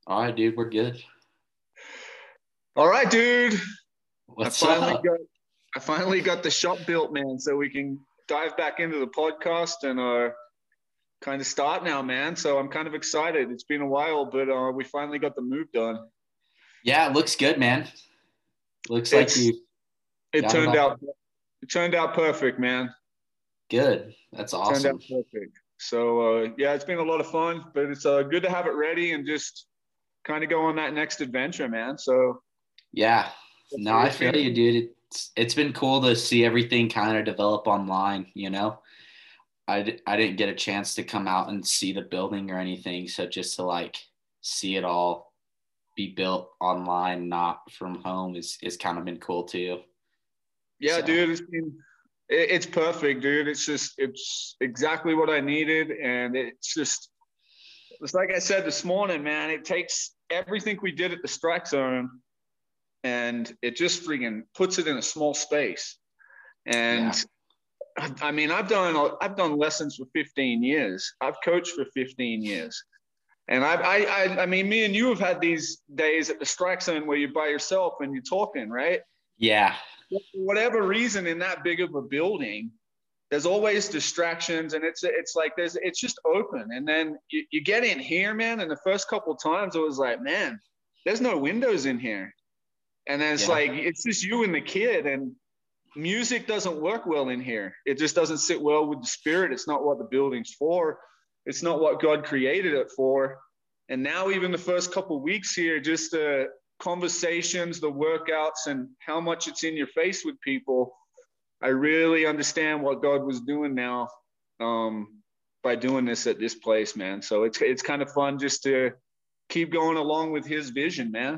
All right, dude, we're good. All right, dude. I What's finally up? got I finally got the shop built, man, so we can dive back into the podcast and kind of start now, man. So I'm kind of excited. It's been a while, but we finally got the move done. Yeah, it looks good, man. Looks like It's you it got it turned all out it turned out perfect, man. good. That's Turned out awesome. perfect. So yeah, it's been a lot of fun, but it's good to have it ready and just kind of go on that next adventure, man. So Yeah. No, I it's feel been you, dude. It's been cool to see everything kind of develop online, you know? I didn't get a chance to come out and see the building or anything, so just to like see it all be built online, not from home is kind of been cool too. Yeah, So, dude, it's perfect, dude. It's exactly what I needed, and it's like I said this morning, man. It takes everything we did at the strike zone, and it just freaking puts it in a small space. yeah. And I mean, I've done lessons for 15 years. I've coached for 15 years, and I mean, me and you have had these days at the strike zone where you're by yourself and you're talking, right? Yeah. For whatever reason, in that big of a building, there's always distractions, and it's like it's just open. And then you get in here, man, and the first couple of times it was like, man, there's no windows in here. And then it's Yeah. like it's just you and the kid, and music doesn't work well in here. It just doesn't sit well with the spirit. It's not what the building's for. It's not what God created it for. And now, even the first couple of weeks here, just the conversations, the workouts, and how much it's in your face with people, I really understand what God was doing now, by doing this at this place, man. So it's kind of fun just to keep going along with His vision, man.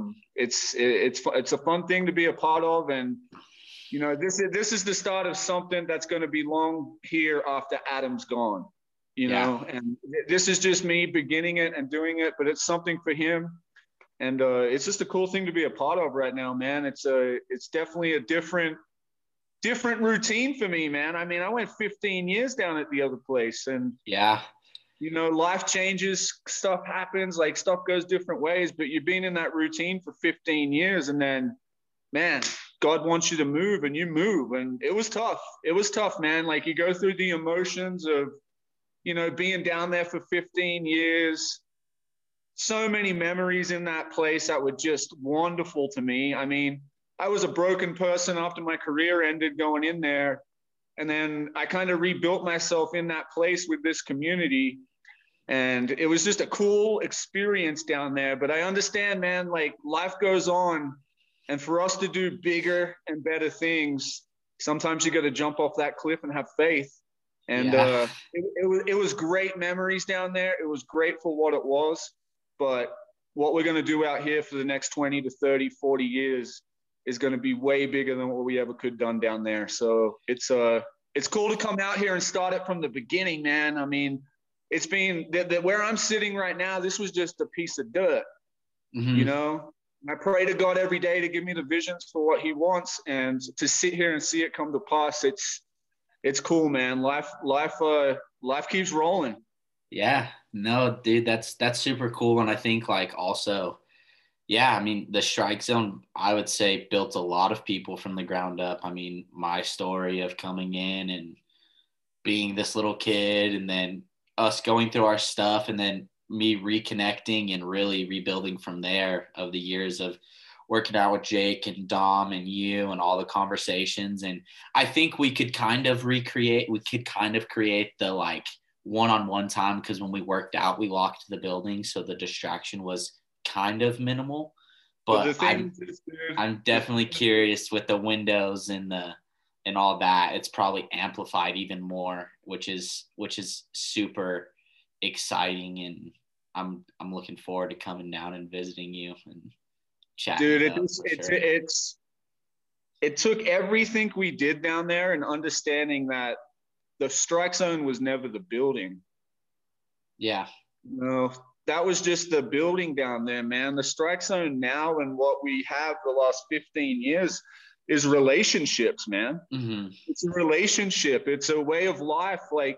It's a fun thing to be a part of, and this is the start of something that's going to be long here after Adam's gone. Yeah. And this is just me beginning it and doing it, but it's something for Him, and it's just a cool thing to be a part of right now, man. It's definitely a different routine for me, man. I mean, I went 15 years down at the other place, and Yeah. life changes, stuff happens, like stuff goes different ways, but you've been in that routine for 15 years, and then, man, God wants you to move, and you move. And it was tough. It was tough, man. Like, you go through the emotions of, being down there for 15 years. So many memories in that place that were just wonderful to me. I mean, I was a broken person after my career ended going in there. And then I kind of rebuilt myself in that place with this community. And it was just a cool experience down there. But I understand, man, like, life goes on. And for us to do bigger and better things, sometimes you got to jump off that cliff and have faith. And Yeah. it was great memories down there. It was great for what it was. But what we're going to do out here for the next 20 to 30, 40 years is going to be way bigger than what we ever could done down there. So it's cool to come out here and start it from the beginning, man. I mean, it's been where I'm sitting right now. This was just a piece of dirt, you Hmm. know. I pray to God every day to give me the visions for what He wants, and to sit here and see it come to pass. It's cool, man. Life keeps rolling. Yeah. No, dude, that's super cool. And I think like also, yeah, I mean, the strike zone, I would say, built a lot of people from the ground up. I mean, my story of coming in and being this little kid and then us going through our stuff and then me reconnecting and really rebuilding from there of the years of working out with Jake and Dom and you and all the conversations. And I think we could kind of create the like one-on-one time because when we worked out, we locked the building. So the distraction was kind of minimal. But But the thing is, dude, I'm definitely curious with the windows and all that. It's probably amplified even more, which is super exciting, and I'm looking forward to coming down and visiting you and chatting dude, it it up just, for sure. it took everything we did down there and understanding that the strike zone was never the building. Yeah. No, that was just the building down there, man. The strike zone now, and what we have the last 15 years, is relationships, man. Hmm. It's a relationship. It's a way of life. Like,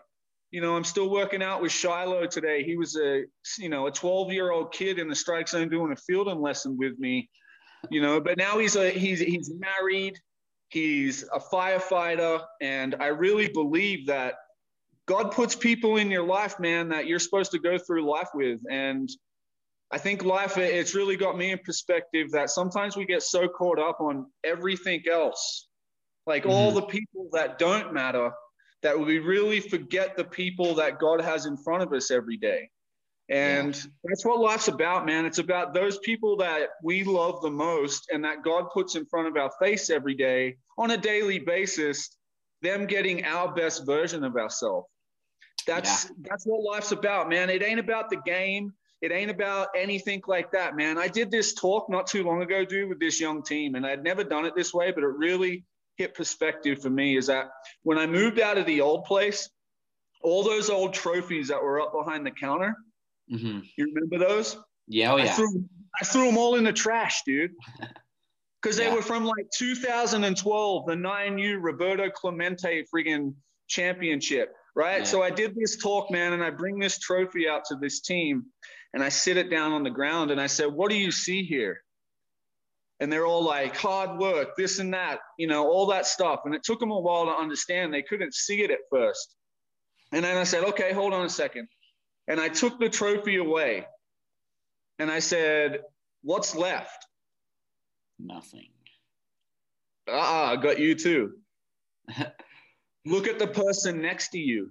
I'm still working out with Shiloh today. He was a 12-year-old kid in the strike zone doing a fielding lesson with me, but now he's married. He's a firefighter. And I really believe that God puts people in your life, man, that you're supposed to go through life with. And I think life, it's really got me in perspective that sometimes we get so caught up on everything else, like all the people that don't matter, that we really forget the people that God has in front of us every day. And that's what life's about, man. It's about those people that we love the most and that God puts in front of our face every day on a daily basis, them getting our best version of ourselves. That's what life's about, man. It ain't about the game. It ain't about anything like that, man. I did this talk not too long ago, dude, with this young team, and I'd never done it this way, but it really hit perspective for me. Is that when I moved out of the old place, all those old trophies that were up behind the counter, you remember those? Yeah, oh, yeah. I threw them all in the trash, dude. Because they were from like 2012, the 9U Roberto Clemente friggin' championship, right? Yeah. So I did this talk, man, and I bring this trophy out to this team, and I sit it down on the ground, and I said, what do you see here? And they're all like, hard work, this and that, all that stuff. And it took them a while to understand. They couldn't see it at first. And then I said, okay, hold on a second. And I took the trophy away, and I said, what's left? Nothing. I got you too. Look at the person next to you.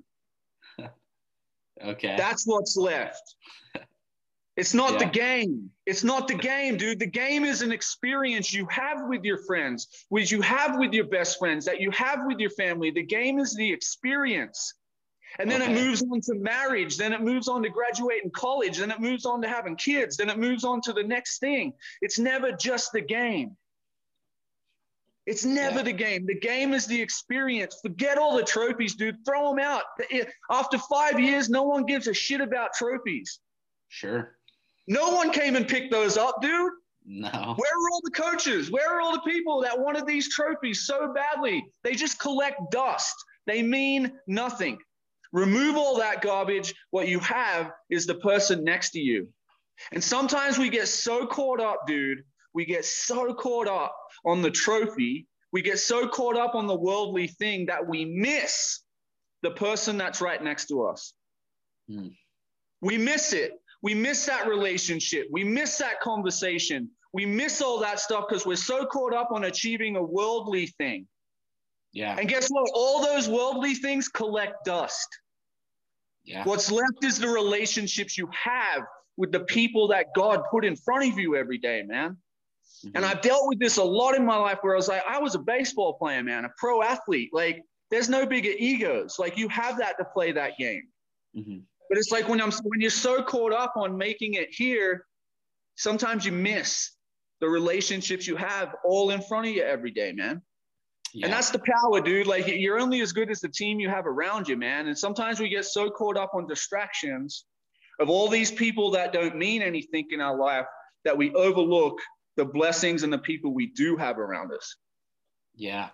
Okay. That's what's left. It's not the game. It's not the game, dude. The game is an experience you have with your friends, which you have with your best friends, that you have with your family. The game is the experience. And then it moves on to marriage. Then it moves on to graduating college. Then it moves on to having kids. Then it moves on to the next thing. It's never just the game. It's never the game. The game is the experience. Forget all the trophies, dude. Throw them out. After 5 years, no one gives a shit about trophies. Sure. No one came and picked those up, dude. No. Where are all the coaches? Where are all the people that wanted these trophies so badly? They just collect dust. They mean nothing. Remove all that garbage. What you have is the person next to you. And sometimes we get so caught up, dude. We get so caught up on the trophy. We get so caught up on the worldly thing that we miss the person that's right next to us. We miss it. We miss that relationship. We miss that conversation. We miss all that stuff because we're so caught up on achieving a worldly thing. Yeah. And guess what? All those worldly things collect dust. Yeah. What's left is the relationships you have with the people that God put in front of you every day, man. And I've dealt with this a lot in my life where I was a baseball player, man, a pro athlete. Like, there's no bigger egos. Like, you have that to play that game. But it's like when you're so caught up on making it here, sometimes you miss the relationships you have all in front of you every day, man. And that's the power, dude. Like, you're only as good as the team you have around you, man. And sometimes we get so caught up on distractions of all these people that don't mean anything in our life that we overlook the blessings and the people we do have around us. Yeah.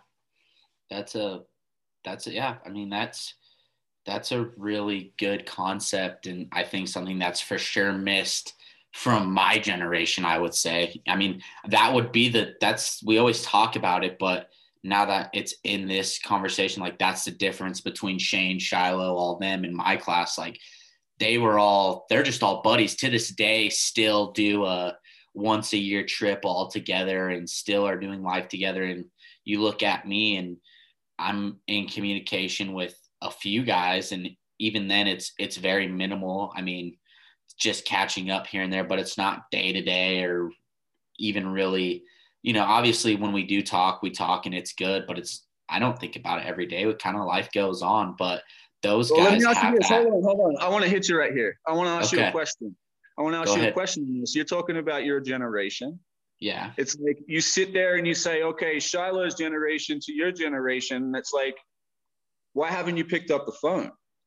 I mean, that's a really good concept. And I think something that's for sure missed from my generation, I would say. I mean, that would be we always talk about it, but now that it's in this conversation, like, that's the difference between Shane, Shiloh, all them in my class. Like, they're just all buddies to this day, still do a once a year trip all together and still are doing life together. And you look at me and I'm in communication with a few guys, and even then it's very minimal. I mean, just catching up here and there, but it's not day to day or even really, obviously when we do talk, we talk and it's good, but I don't think about it every day. What kind of life goes on, but those guys have that. Hold on. I want to hit you right here. I want to ask you a question. A question on this. You're talking about your generation. Yeah. It's like you sit there and you say, okay, Shiloh's generation to your generation. It's like, why haven't you picked up the phone?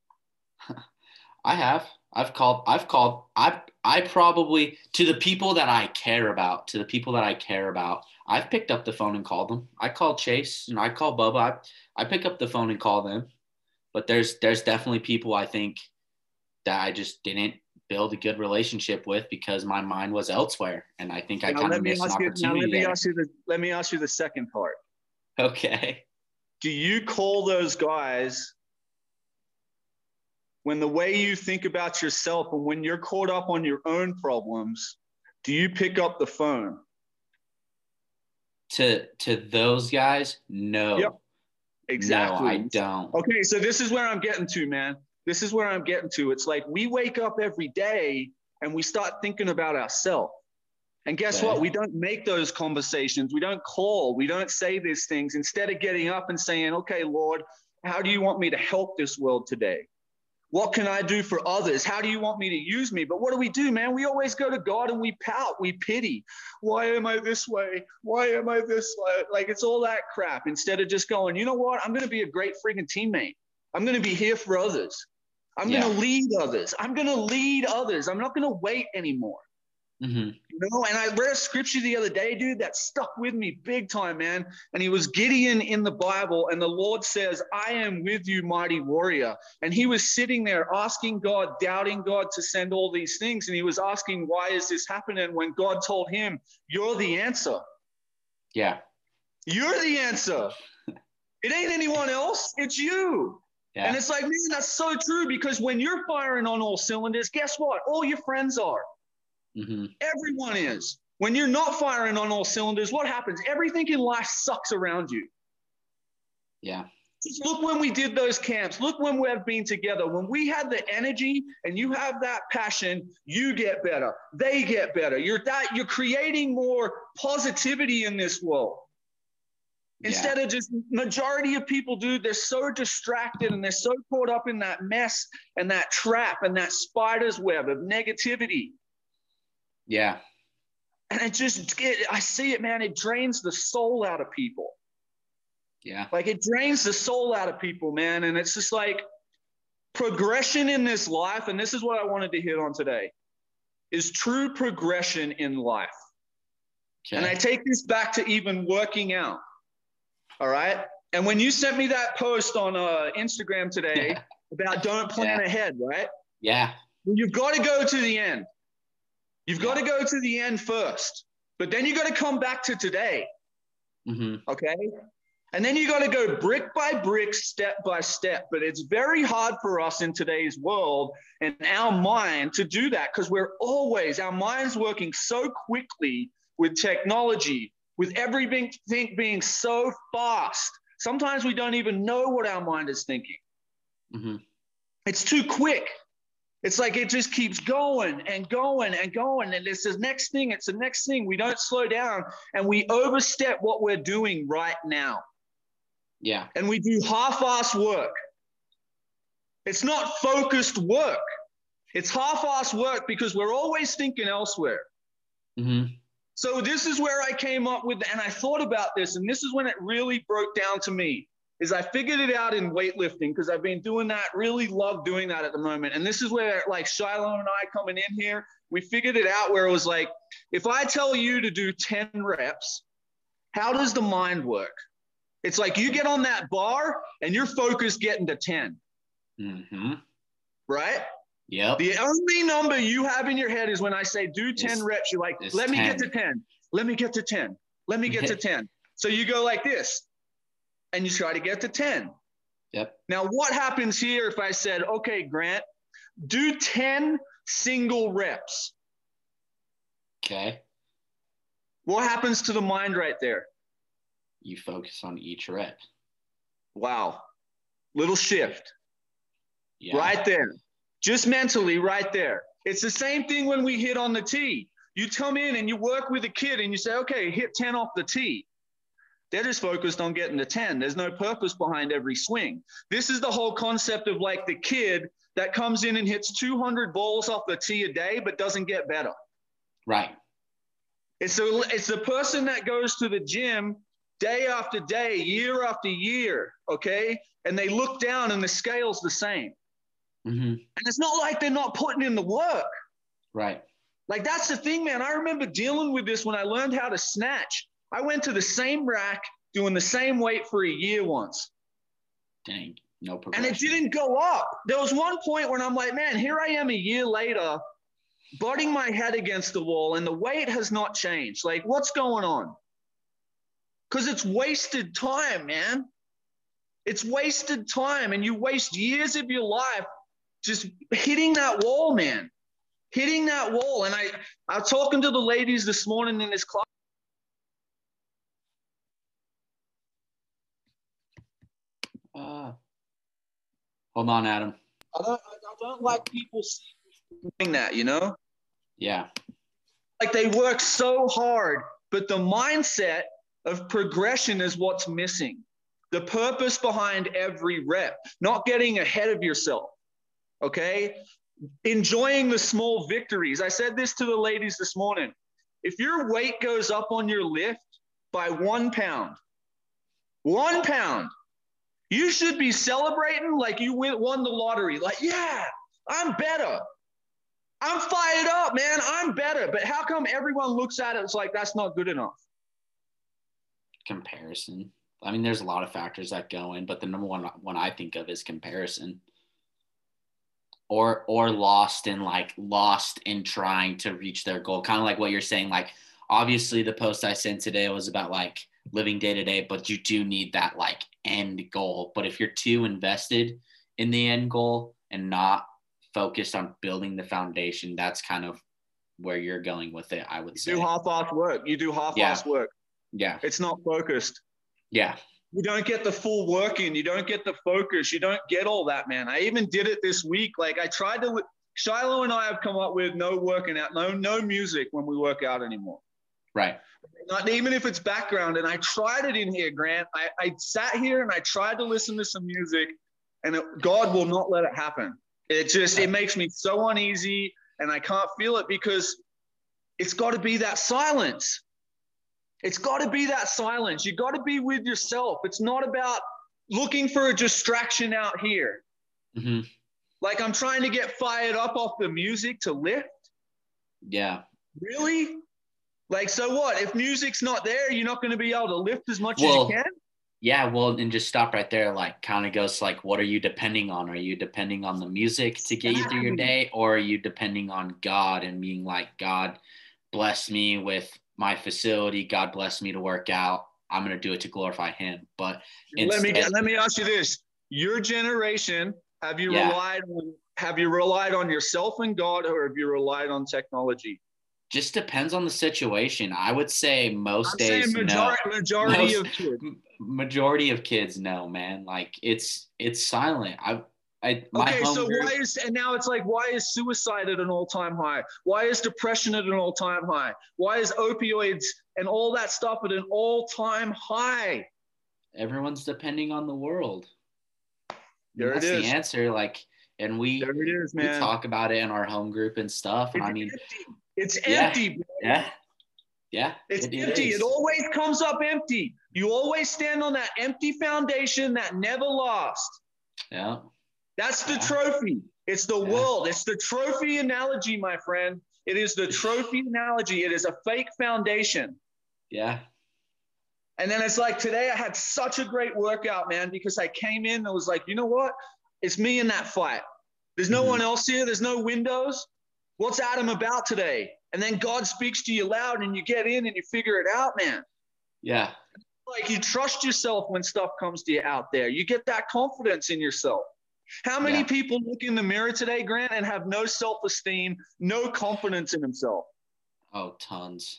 I have. I've called. I probably, to the people that I care about, I've picked up the phone and called them. I called Chase and I called Bubba. I pick up the phone and call them. But there's definitely people I think that I just didn't build a good relationship with because my mind was elsewhere. And I think I kind of missed an opportunity there. Let me ask you the second part. Okay. Do you call those guys when the way you think about yourself and when you're caught up on your own problems, do you pick up the phone? To those guys, no. Yep. Exactly. No, I don't. Okay, so this is where I'm getting to, man. This is where I'm getting to. It's like we wake up every day and we start thinking about ourselves. And guess what? We don't make those conversations. We don't call. We don't say these things. Instead of getting up and saying, okay, Lord, how do you want me to help this world today? What can I do for others? How do you want me to use me? But what do, man? We always go to God and we pout, we pity. Why am I this way? Why am I this way? Like, it's all that crap. Instead of just going, you know what? I'm going to be a great freaking teammate. I'm going to be here for others. I'm going to lead others. I'm going to lead others. I'm not going to wait anymore. Mm-hmm. You know, and I read a scripture the other day, dude, that stuck with me big time, man. And he was Gideon in the Bible, and the Lord says, I am with you, mighty warrior. And he was sitting there asking God, doubting God to send all these things. And he was asking, why is this happening? When God told him, you're the answer. Yeah. You're the answer. It ain't anyone else. It's you. Yeah. And it's like, man, that's so true, because when you're firing on all cylinders, guess what? All your friends are. Mm-hmm. Everyone is. When you're not firing on all cylinders, what happens? Everything in life sucks around you. Yeah. Just look when we did those camps. Look when we've been together. When we had the energy and you have that passion, you get better. They get better. You're creating more positivity in this world. Instead of just majority of people, dude, they're so distracted and they're so caught up in that mess and that trap and that spider's web of negativity. Yeah. And I see it, man. It drains the soul out of people. Yeah. Like, it drains the soul out of people, man. And it's just like progression in this life. And this is what I wanted to hit on today, is true progression in life. Okay. And I take this back to even working out. All right. And when you sent me that post on Instagram today about don't plan ahead, right? Yeah. Well, you've got to go to the end. You've got to go to the end first, but then you got to come back to today. Mm-hmm. Okay. And then you got to go brick by brick, step by step. But it's very hard for us in today's world and our mind to do that, because our mind's working so quickly with technology, with everything being so fast. Sometimes we don't even know what our mind is thinking. Mm-hmm. It's too quick. It's like it just keeps going and going and going. And it's the next thing. It's the next thing. We don't slow down and we overstep what we're doing right now. Yeah. And we do half-ass work. It's not focused work. It's half-ass work because we're always thinking elsewhere. Mm-hmm. So this is where I came up with, and I thought about this, and this is when it really broke down to me. Is I figured it out in weightlifting, because I've been doing that, really love doing that at the moment. And this is where, like, Shiloh and I coming in here, we figured it out where it was like, if I tell you to do 10 reps, how does the mind work? It's like you get on that bar and you're focused getting to 10. Mm-hmm. Right? Yep. The only number you have in your head is when I say do 10 reps, you're like, let me get to 10. Let me get to 10. Let me get to 10. So you go like this. And you try to get to 10. Yep. Now, what happens here if I said, okay, Grant, do 10 single reps? Okay. What happens to the mind right there? You focus on each rep. Wow. Little shift. Yeah. Right there. Just mentally right there. It's the same thing when we hit on the tee. You come in and you work with a kid and you say, okay, hit 10 off the tee. They're just focused on getting to 10. There's no purpose behind every swing. This is the whole concept of like the kid that comes in and hits 200 balls off the tee a day, but doesn't get better. Right. It's the person that goes to the gym day after day, year after year, okay? And they look down and the scale's the same. Mm-hmm. And it's not like they're not putting in the work. Right. Like, that's the thing, man. I remember dealing with this when I learned how to snatch. I went to the same rack doing the same weight for a year once. Dang. No And it progression. didn't go up. There was one point when I'm like, man, here I am a year later, butting my head against the wall, and the weight has not changed. Like, what's going on? Because it's wasted time, man. It's wasted time, and you waste years of your life just hitting that wall, man. Hitting that wall. And I was talking to the ladies this morning in this class. Hold on, Adam. I don't like people doing that, you know? Yeah. Like they work so hard, but the mindset of progression is what's missing. The purpose behind every rep, not getting ahead of yourself, okay? Enjoying the small victories. I said this to the ladies this morning. If your weight goes up on your lift by 1 pound, 1 pound, you should be celebrating like you won the lottery. Like, yeah, I'm better. I'm fired up, man. I'm better. But how come everyone looks at it, it's like, that's not good enough? Comparison. I mean, there's a lot of factors that go in, but the number one I think of is comparison. Or lost in trying to reach their goal. Kind of like what you're saying. Like, obviously the post I sent today was about like living day to day, but you do need that like end goal. But if you're too invested in the end goal and not focused on building the foundation, that's kind of where you're going with it, I would say. You do half-assed work. You do half-assed work. Yeah. It's not focused. Yeah. You don't get the full work in. You don't get the focus. You don't get all that, man. I even did it this week. Like I tried to, Shiloh and I have come up with no working out, no music when we work out anymore. Right. Not even if it's background. And I tried it in here, Grant. I sat here and I tried to listen to some music, and God will not let it happen. It makes me so uneasy, and I can't feel it because it's got to be that silence. It's got to be that silence. You got to be with yourself. It's not about looking for a distraction out here. Mm-hmm. Like I'm trying to get fired up off the music to lift. Yeah. Really? Like, so what? If music's not there, you're not going to be able to lift as much as you can? Yeah, well, and just stop right there. Like, kind of goes like, what are you depending on? Are you depending on the music to get you through your day? Or are you depending on God and being like, God bless me with my facility. God bless me to work out. I'm going to do it to glorify him. But instead, let me ask you this. Your generation, have you relied on yourself and God, or have you relied on technology? Just depends on the situation. I would say majority of kids, no, man. Like it's silent. Now it's like, why is suicide at an all-time high? Why is depression at an all-time high? Why is opioids and all that stuff at an all-time high? Everyone's depending on the world. That's the answer. Like, and we talk about it in our home group and stuff. And empty. It's empty, bro. Yeah. It's empty. It always comes up empty. You always stand on that empty foundation that never lost. Yeah. That's the trophy. It's the world. It's the trophy analogy, my friend. It is the trophy analogy. It is a fake foundation. Yeah. And then it's like today I had such a great workout, man, because I came in and was like, you know what? It's me in that fight. There's no one else here. There's no windows. What's Adam about today? And then God speaks to you loud and you get in and you figure it out, man. Yeah. Like you trust yourself when stuff comes to you out there. You get that confidence in yourself. How many people look in the mirror today, Grant, and have no self-esteem, no confidence in himself? Oh, tons.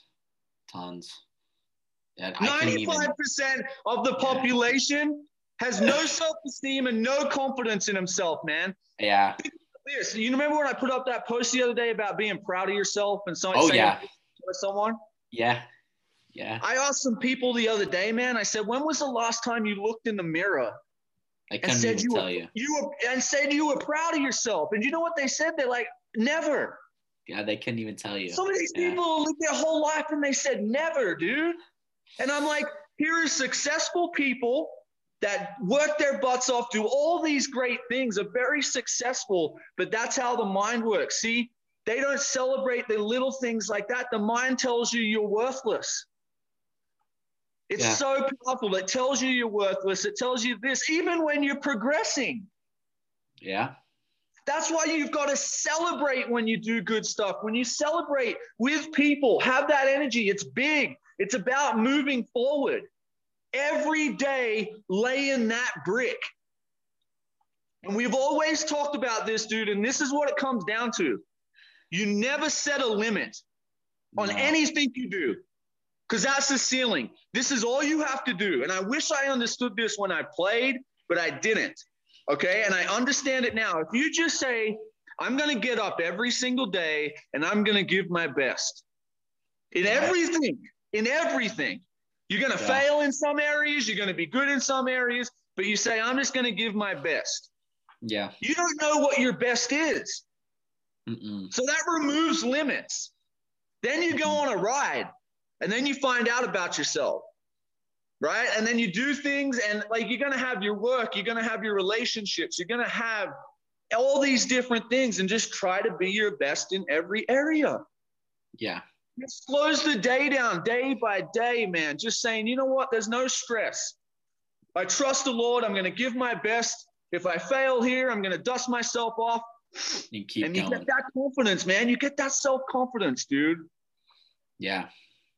Yeah, 95% of the population has no self-esteem and no confidence in himself, man. Yeah. You remember when I put up that post the other day about being proud of yourself and someone someone? Yeah. I asked some people the other day, man. I said, when was the last time you looked in the mirror and said you were proud of yourself? And you know what they said? They're like, never. Yeah, they couldn't even tell you. Some of these people lived their whole life and they said never, dude. And I'm like, here are successful people that work their butts off, do all these great things, are very successful, but that's how the mind works. See, they don't celebrate the little things like that. The mind tells you you're worthless. It's Yeah. so powerful. It tells you you're worthless. It tells you this, even when you're progressing. Yeah. That's why you've got to celebrate when you do good stuff. When you celebrate with people, have that energy. It's big. It's about moving forward. Every day, laying that brick. And we've always talked about this, dude, and this is what it comes down to. You never set a limit on anything you do, because that's the ceiling. This is all you have to do. And I wish I understood this when I played, but I didn't. Okay. And I understand it now. If you just say, I'm going to get up every single day and I'm going to give my best in everything, you're going to fail in some areas. You're going to be good in some areas, but you say, I'm just going to give my best. Yeah. You don't know what your best is. So that removes limits. Then you go on a ride and then you find out about yourself. Right. And then you do things, and like, you're going to have your work, you're going to have your relationships, you're going to have all these different things, and just try to be your best in every area. Yeah. It slows the day down day by day, man. Just saying, you know what? There's no stress. I trust the Lord. I'm going to give my best. If I fail here, I'm going to dust myself off. And keep and you going. get that confidence, man. You get that self-confidence, dude. Yeah.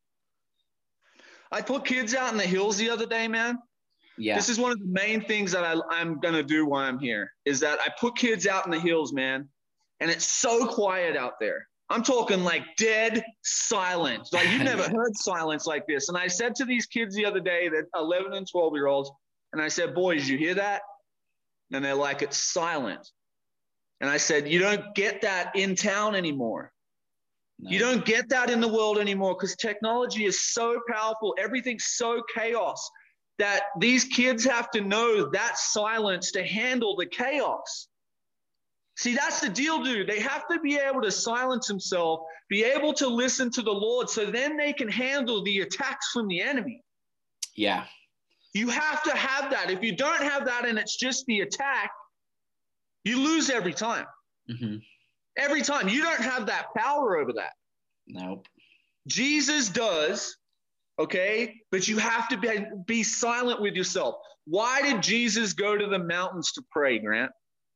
I put kids out in the hills the other day, man. Yeah. This is one of the main things that I'm going to do while I'm here, is that I put kids out in the hills, man. And it's so quiet out there. I'm talking like dead silence. Like, you've never heard silence like this. And I said to these kids the other day, that 11 and 12-year-olds, and I said, boys, you hear that? And they're like, it's silent. And I said, you don't get that in town anymore. No. You don't get that in the world anymore, because technology is so powerful. Everything's so chaos that these kids have to know that silence to handle the chaos. See, that's the deal, dude. They have to be able to silence themselves, be able to listen to the Lord, so then they can handle the attacks from the enemy. Yeah. You have to have that. If you don't have that and it's just the attack, you lose every time. Every time. You don't have that power over that. Nope. Jesus does, okay? But you have to be silent with yourself. Why did Jesus go to the mountains to pray, Grant?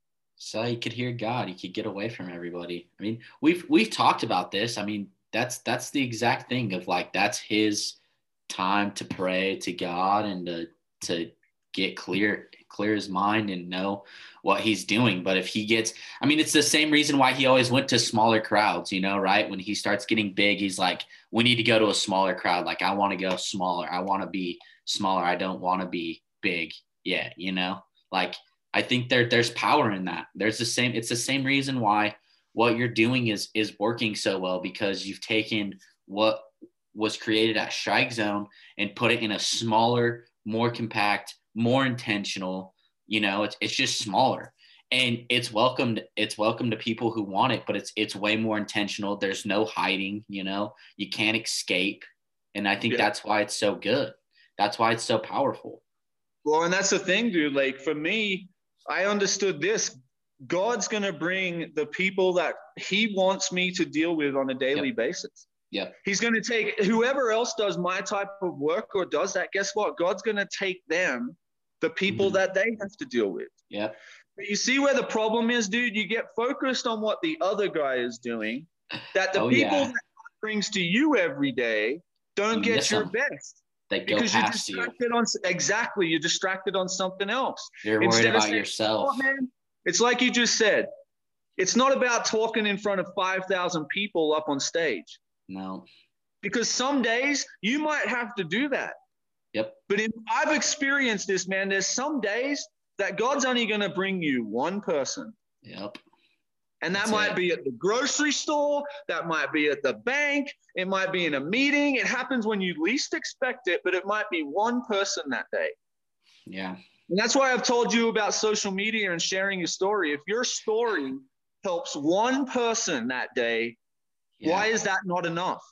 So he could hear God. He could get away from everybody. I mean, we've talked about this. I mean, that's the exact thing of, like, that's his time to pray to God and to get clear his mind and know what he's doing. But if he gets, I mean, it's the same reason why he always went to smaller crowds, you know, right? When he starts getting big, he's like, we need to go to a smaller crowd. Like, I want to go smaller. I want to be smaller. I don't want to be big yet, you know? Like, I think there's power in that. It's the same reason why what you're doing is working so well, because you've taken what was created at Strike Zone and put it in a smaller, more compact, more intentional, you know, it's just smaller, and it's welcome to people who want it, but it's way more intentional. There's no hiding, you know, you can't escape. And I think that's why it's so good. That's why it's so powerful. Well, and that's the thing, dude. Like, for me, I understood this. God's going to bring the people that he wants me to deal with on a daily basis. Yeah. He's going to take whoever else does my type of work or does that. Guess what? God's going to take them, the people that they have to deal with. Yeah. But you see where the problem is, dude? You get focused on what the other guy is doing, that the people that God brings to you every day don't get your best. They go because past you're distracted you're distracted on something else. You're worried about yourself. Oh, man, it's like you just said. It's not about talking in front of 5,000 people up on stage. No. Because some days you might have to do that. Yep. But I've experienced this, man. There's some days that God's only going to bring you one person. Yep. And that might be at the grocery store. That might be at the bank. It might be in a meeting. It happens when you least expect it, but it might be one person that day. Yeah. And that's why I've told you about social media and sharing your story. If your story helps one person that day, why is that not enough?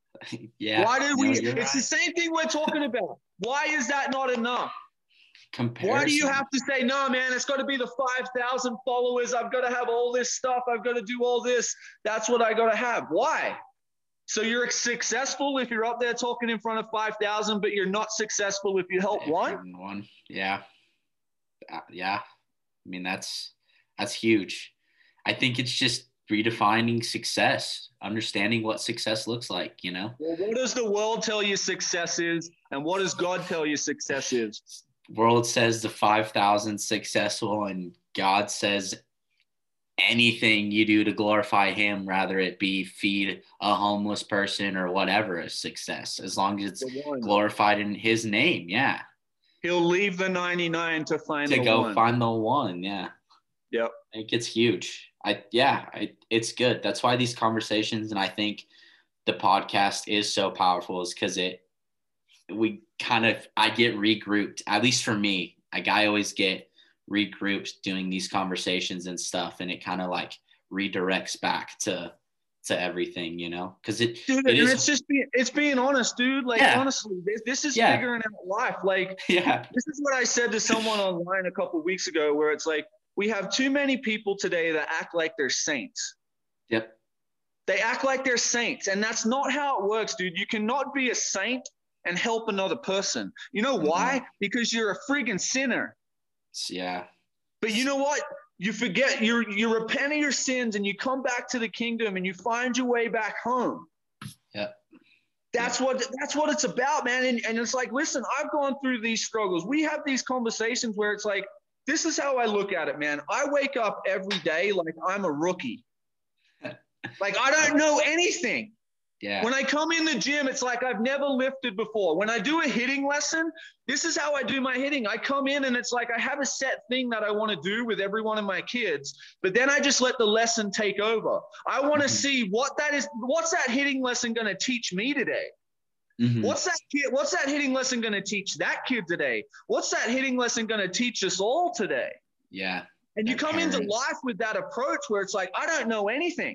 Yeah. Why did it's the same thing we're talking about. Why is that not enough? Comparison. Why do you have to say, no, man, it's got to be the 5,000 followers. I've got to have all this stuff. I've got to do all this. That's what I got to have. Why? So you're successful if you're up there talking in front of 5,000, but you're not successful if you help one? One. Yeah. Yeah. I mean, that's huge. I think it's just redefining success, understanding what success looks like, you know? Well, what does the world tell you success is? And what does God tell you success is? World says the 5,000 successful, and God says anything you do to glorify him, rather it be feed a homeless person or whatever, is success, as long as it's glorified in his name. Yeah. He'll leave the 99 to find the one. Find the one. Yeah. Yep. I think it's huge. It's good. That's why these conversations, and I think the podcast is so powerful, is because I get regrouped, at least for me. I always get regrouped doing these conversations and stuff, and it kind of like redirects back to everything, you know, because it's being honest, dude. Like, honestly, this is figuring out life. Like, this is what I said to someone online a couple of weeks ago, where it's like, we have too many people today that act like they're saints. Yep. They act like they're saints, and that's not how it works, dude. You cannot be a saint and help another person. You know why? Because you're a friggin' sinner. Yeah. But you know what? You forget, you repent of your sins, and you come back to the kingdom, and you find your way back home. Yeah. That's what it's about, man. And it's like, listen, I've gone through these struggles. We have these conversations where it's like, this is how I look at it, man. I wake up every day like I'm a rookie. Like, I don't know anything. Yeah. When I come in the gym, it's like I've never lifted before. When I do a hitting lesson, this is how I do my hitting. I come in and it's like I have a set thing that I want to do with every one of my kids, but then I just let the lesson take over. I want to see what that is. What's that hitting lesson going to teach me today? Mm-hmm. What's that hitting lesson going to teach that kid today? What's that hitting lesson going to teach us all today? Yeah. And you come into life with that approach where it's like, I don't know anything.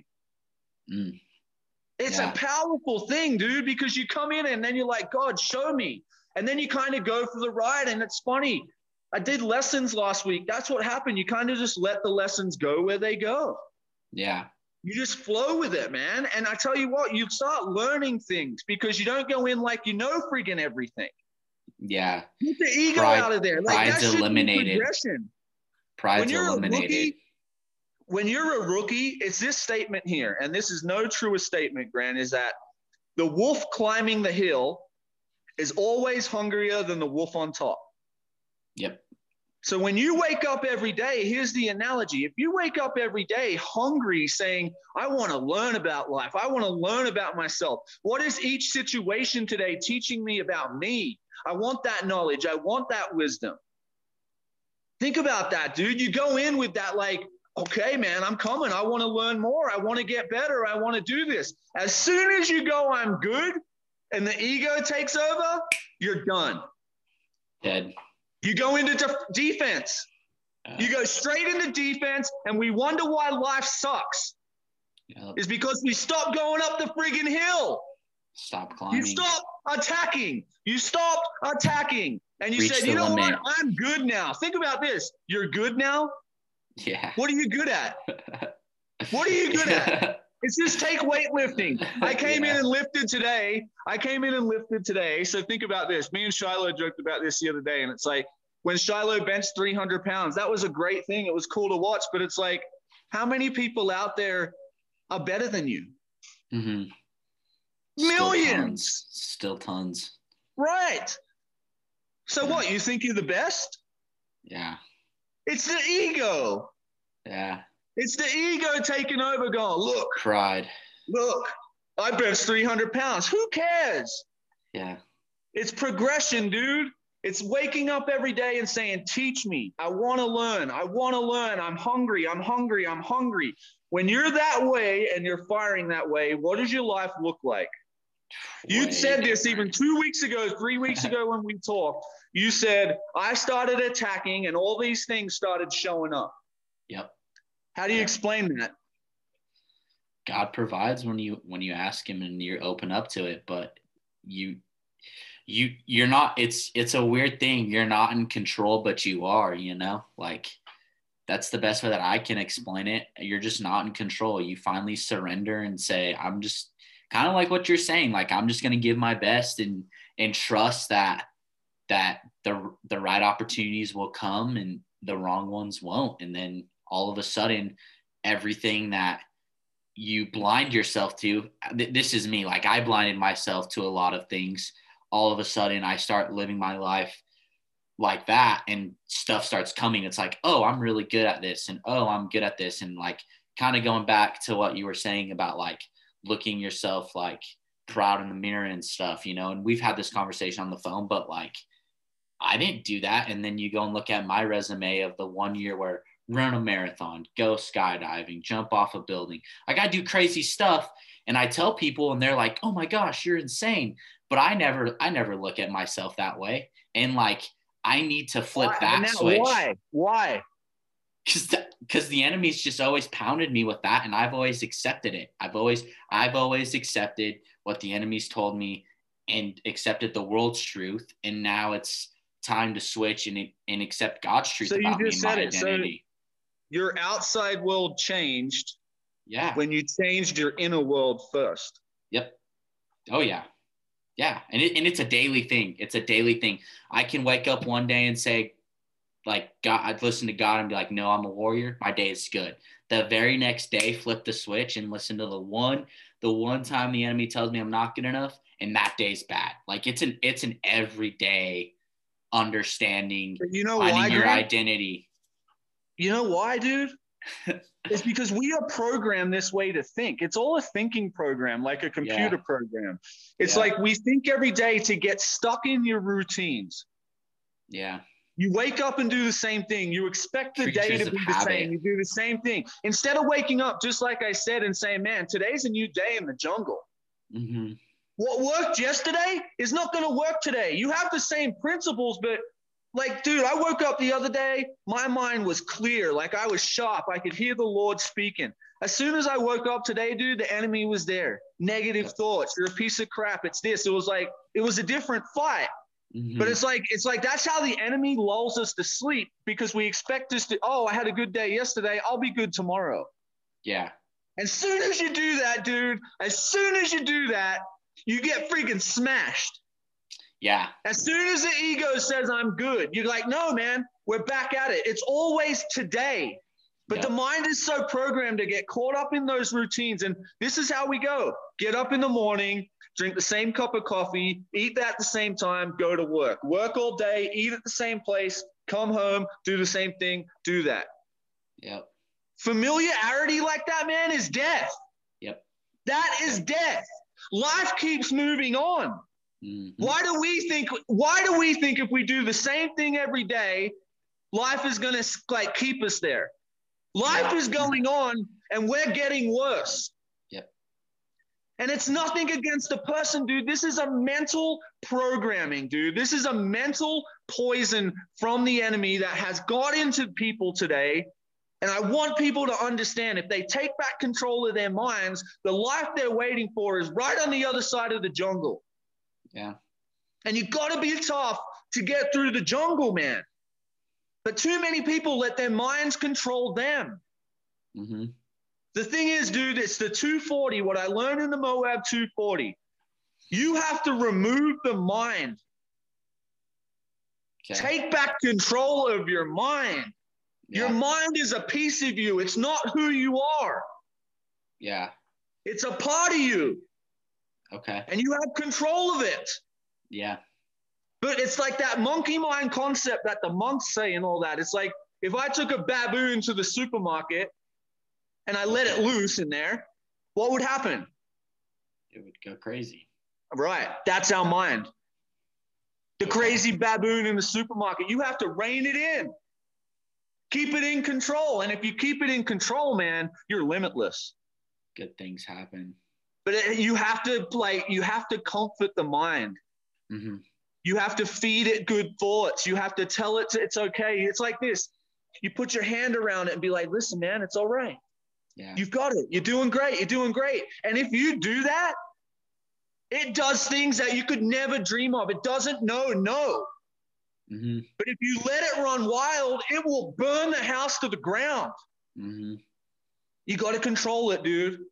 It's a powerful thing, dude, because you come in and then you're like, God, show me. And then you kind of go for the ride. And it's funny. I did lessons last week. That's what happened. You kind of just let the lessons go where they go. Yeah. You just flow with it, man. And I tell you what, you start learning things because you don't go in like you know freaking everything. Yeah. Get the ego out of there. Like, pride's eliminated. Pride's eliminated. When you're a rookie, it's this statement here, and this is no truer statement, Grant, is that the wolf climbing the hill is always hungrier than the wolf on top. Yep. So when you wake up every day, here's the analogy. If you wake up every day hungry, saying, I want to learn about life. I want to learn about myself. What is each situation today teaching me about me? I want that knowledge. I want that wisdom. Think about that, dude. You go in with that like, okay, man, I'm coming. I want to learn more. I want to get better. I want to do this. As soon as you go, I'm good, and the ego takes over, you're done. Dead. You go into defense. You go straight into defense, and we wonder why life sucks. Yep. It's because we stopped going up the friggin' hill. Stop climbing. You stopped attacking. And you said, you know what? I'm good now. Think about this. You're good now? Yeah. What are you good at? What are you good at? It's just take weightlifting. I came in and lifted today. So think about this. Me and Shiloh joked about this the other day, and it's like when Shiloh benched 300 pounds, that was a great thing. It was cool to watch, but it's like, how many people out there are better than you? Mm-hmm. Millions. Still tons. Right. So what, you think you're the best? Yeah. It's the ego. Yeah. It's the ego taking over, going, look. Pride. Look, I benched 300 pounds. Who cares? Yeah. It's progression, dude. It's waking up every day and saying, teach me. I want to learn. I'm hungry. When you're that way and you're firing that way, what does your life look like? You said this even 2 weeks ago, 3 weeks ago when we talked. You said, I started attacking and all these things started showing up. Yep. How do you explain that? God provides when you ask him and you open up to it, but you're not, it's a weird thing. You're not in control, but you are, you know, like that's the best way that I can explain it. You're just not in control. You finally surrender and say, I'm just kind of like what you're saying. Like, I'm just going to give my best and trust that the right opportunities will come and the wrong ones won't. And then all of a sudden, everything that you blind yourself to, this is me. Like, I blinded myself to a lot of things. All of a sudden, I start living my life like that, and stuff starts coming. It's like, oh, I'm really good at this, and oh, I'm good at this. And like, kind of going back to what you were saying about like looking yourself like proud in the mirror and stuff, you know, and we've had this conversation on the phone, but like, I didn't do that. And then you go and look at my resume of the 1 year where run a marathon, go skydiving, jump off a building. Like, I do crazy stuff, and I tell people and they're like, oh my gosh, you're insane. But I never look at myself that way. And like, I need to flip that switch. Why? Because the enemy's just always pounded me with that, and I've always accepted it. I've always accepted what the enemy's told me and accepted the world's truth. And now it's time to switch and accept God's truth about me and my identity. So your outside world changed. Yeah. When you changed your inner world first. Yep. Oh yeah. Yeah. And it's a daily thing. It's a daily thing. I can wake up one day and say, like, God, I'd listen to God and be like, no, I'm a warrior. My day is good. The very next day, flip the switch and listen to the one time the enemy tells me I'm not good enough, and that day's bad. Like, it's an everyday understanding, you know, finding your identity. You know why, dude? It's because we are programmed this way to think. It's all a thinking program, like a computer program. It's like we think every day to get stuck in your routines. Yeah. You wake up and do the same thing. You expect the day to be the same. You do the same thing. Instead of waking up, just like I said, and saying, man, today's a new day in the jungle. Mm-hmm. What worked yesterday is not going to work today. You have the same principles, but like, dude, I woke up the other day, my mind was clear. Like, I was sharp. I could hear the Lord speaking. As soon as I woke up today, dude, the enemy was there. Negative thoughts. You're a piece of crap. It's this. It was a different fight. Mm-hmm. But it's like that's how the enemy lulls us to sleep, because we expect us to, oh, I had a good day yesterday, I'll be good tomorrow. Yeah. As soon as you do that, dude, you get freaking smashed. Yeah. As soon as the ego says I'm good, you're like, no, man, we're back at it. It's always today. But the mind is so programmed to get caught up in those routines. And this is how we go. Get up in the morning, drink the same cup of coffee, eat that at the same time, go to work. Work all day, eat at the same place, come home, do the same thing, do that. Yep. Familiarity like that, man, is death. Yep. That is death. Life keeps moving on. Mm-hmm. Why do we think if we do the same thing every day, life is going to like keep us there? Life is going on and we're getting worse. Yep. And it's nothing against the person, dude. This is a mental programming, dude. This is a mental poison from the enemy that has got into people today. And I want people to understand, if they take back control of their minds, the life they're waiting for is right on the other side of the jungle. Yeah. And you got to be tough to get through the jungle, man. But too many people let their minds control them. Mm-hmm. The thing is, dude, it's the 240, what I learned in the Moab 240. You have to remove the mind. Okay. Take back control of your mind. Yeah. Your mind is a piece of you. It's not who you are. Yeah. It's a part of you. Okay. And you have control of it. Yeah. But it's like that monkey mind concept that the monks say and all that. It's like, if I took a baboon to the supermarket and I let it loose in there, what would happen? It would go crazy. Right. That's our mind. The crazy baboon in the supermarket. You have to rein it in. Keep it in control. And if you keep it in control, man, you're limitless. Good things happen. But you have to comfort the mind. Mm-hmm. You have to feed it good thoughts. You have to tell it it's okay. It's like this. You put your hand around it and be like, listen, man, it's all right. Yeah. You've got it. You're doing great. You're doing great. And if you do that, it does things that you could never dream of. It doesn't know no. Mm-hmm. But if you let it run wild, it will burn the house to the ground. Mm-hmm. You got to control it, dude.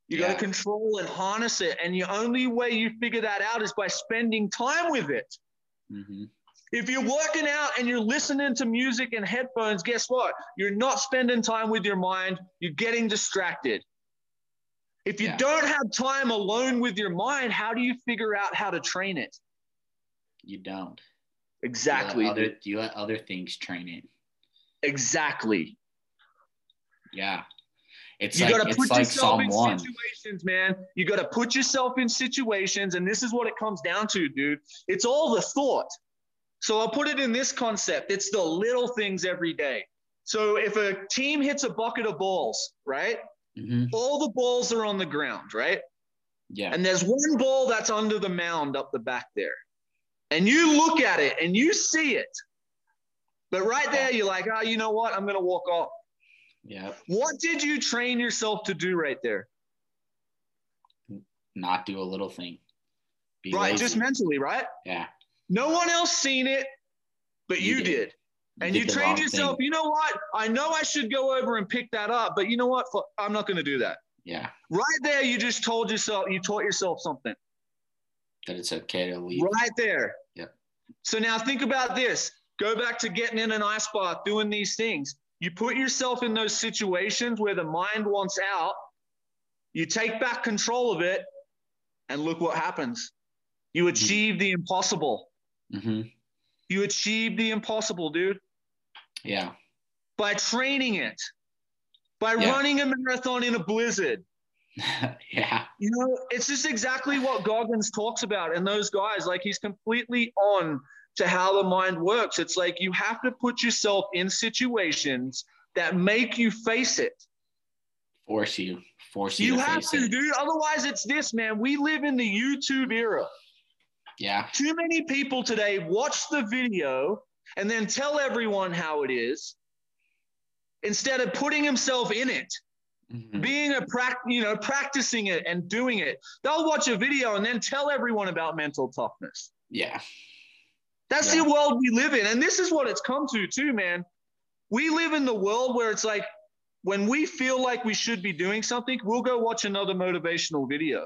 You got to control and harness it. And the only way you figure that out is by spending time with it. Mm-hmm. If you're working out and you're listening to music and headphones, guess what? You're not spending time with your mind. You're getting distracted. If you don't have time alone with your mind, how do you figure out how to train it? You don't. Exactly. You let other things train it. Exactly. Yeah. It's you got to put like yourself Psalm in 1. situations, man. You got to put yourself in situations, and this is what it comes down to, dude. It's all the thought. So I'll put it in this concept. It's the little things every day. So if a team hits a bucket of balls, right? Mm-hmm. All the balls are on the ground, right? Yeah. And there's one ball that's under the mound up the back there. And you look at it and you see it. But right there, you're like, oh, you know what? I'm going to walk off. Yeah. What did you train yourself to do right there? Not do a little thing. Be right, lazy. just mentally, right? Yeah. No one else seen it, but you did. And you trained yourself, you know what? I know I should go over and pick that up, but you know what? I'm not going to do that. Yeah. Right there, you just told yourself, you taught yourself something. That it's okay to leave. Right there. Yeah. So now think about this. Go back to getting in an ice bath, doing these things. You put yourself in those situations where the mind wants out. You take back control of it, and look what happens. You achieve the impossible. Mm-hmm. You achieve the impossible, dude. Yeah. By training it. By running a marathon in a blizzard. Yeah. You know, it's just exactly what Goggins talks about. And those guys, like, he's completely on to how the mind works. It's like you have to put yourself in situations that make you face it. Force you you to have to, dude. Otherwise, it's this, man. We live in the YouTube era. Yeah. Too many people today watch the video and then tell everyone how it is instead of putting himself in it. Mm-hmm. Being practicing it and doing it. They'll watch a video and then tell everyone about mental toughness. Yeah. That's the world we live in. And this is what it's come to too, man. We live in the world where it's like, when we feel like we should be doing something, we'll go watch another motivational video.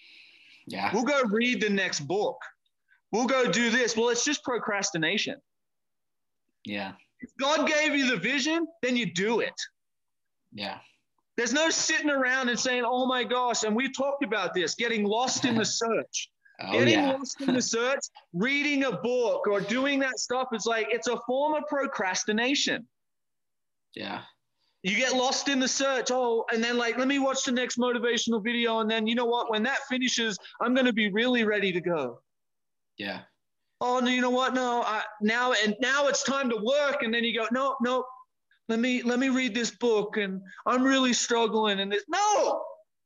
Yeah. We'll go read the next book. We'll go do this. Well, it's just procrastination. Yeah. If God gave you the vision, then you do it. Yeah. There's no sitting around and saying, oh my gosh, and we've talked about this, getting lost in the search. Lost in the search, reading a book or doing that stuff, it's like, it's a form of procrastination. Yeah. You get lost in the search. Oh, and then like, let me watch the next motivational video. And then you know what? When that finishes, I'm going to be really ready to go. Yeah. Oh, no, you know what? No, now it's time to work. And then you go, no, let me read this book. And I'm really struggling. And this, no,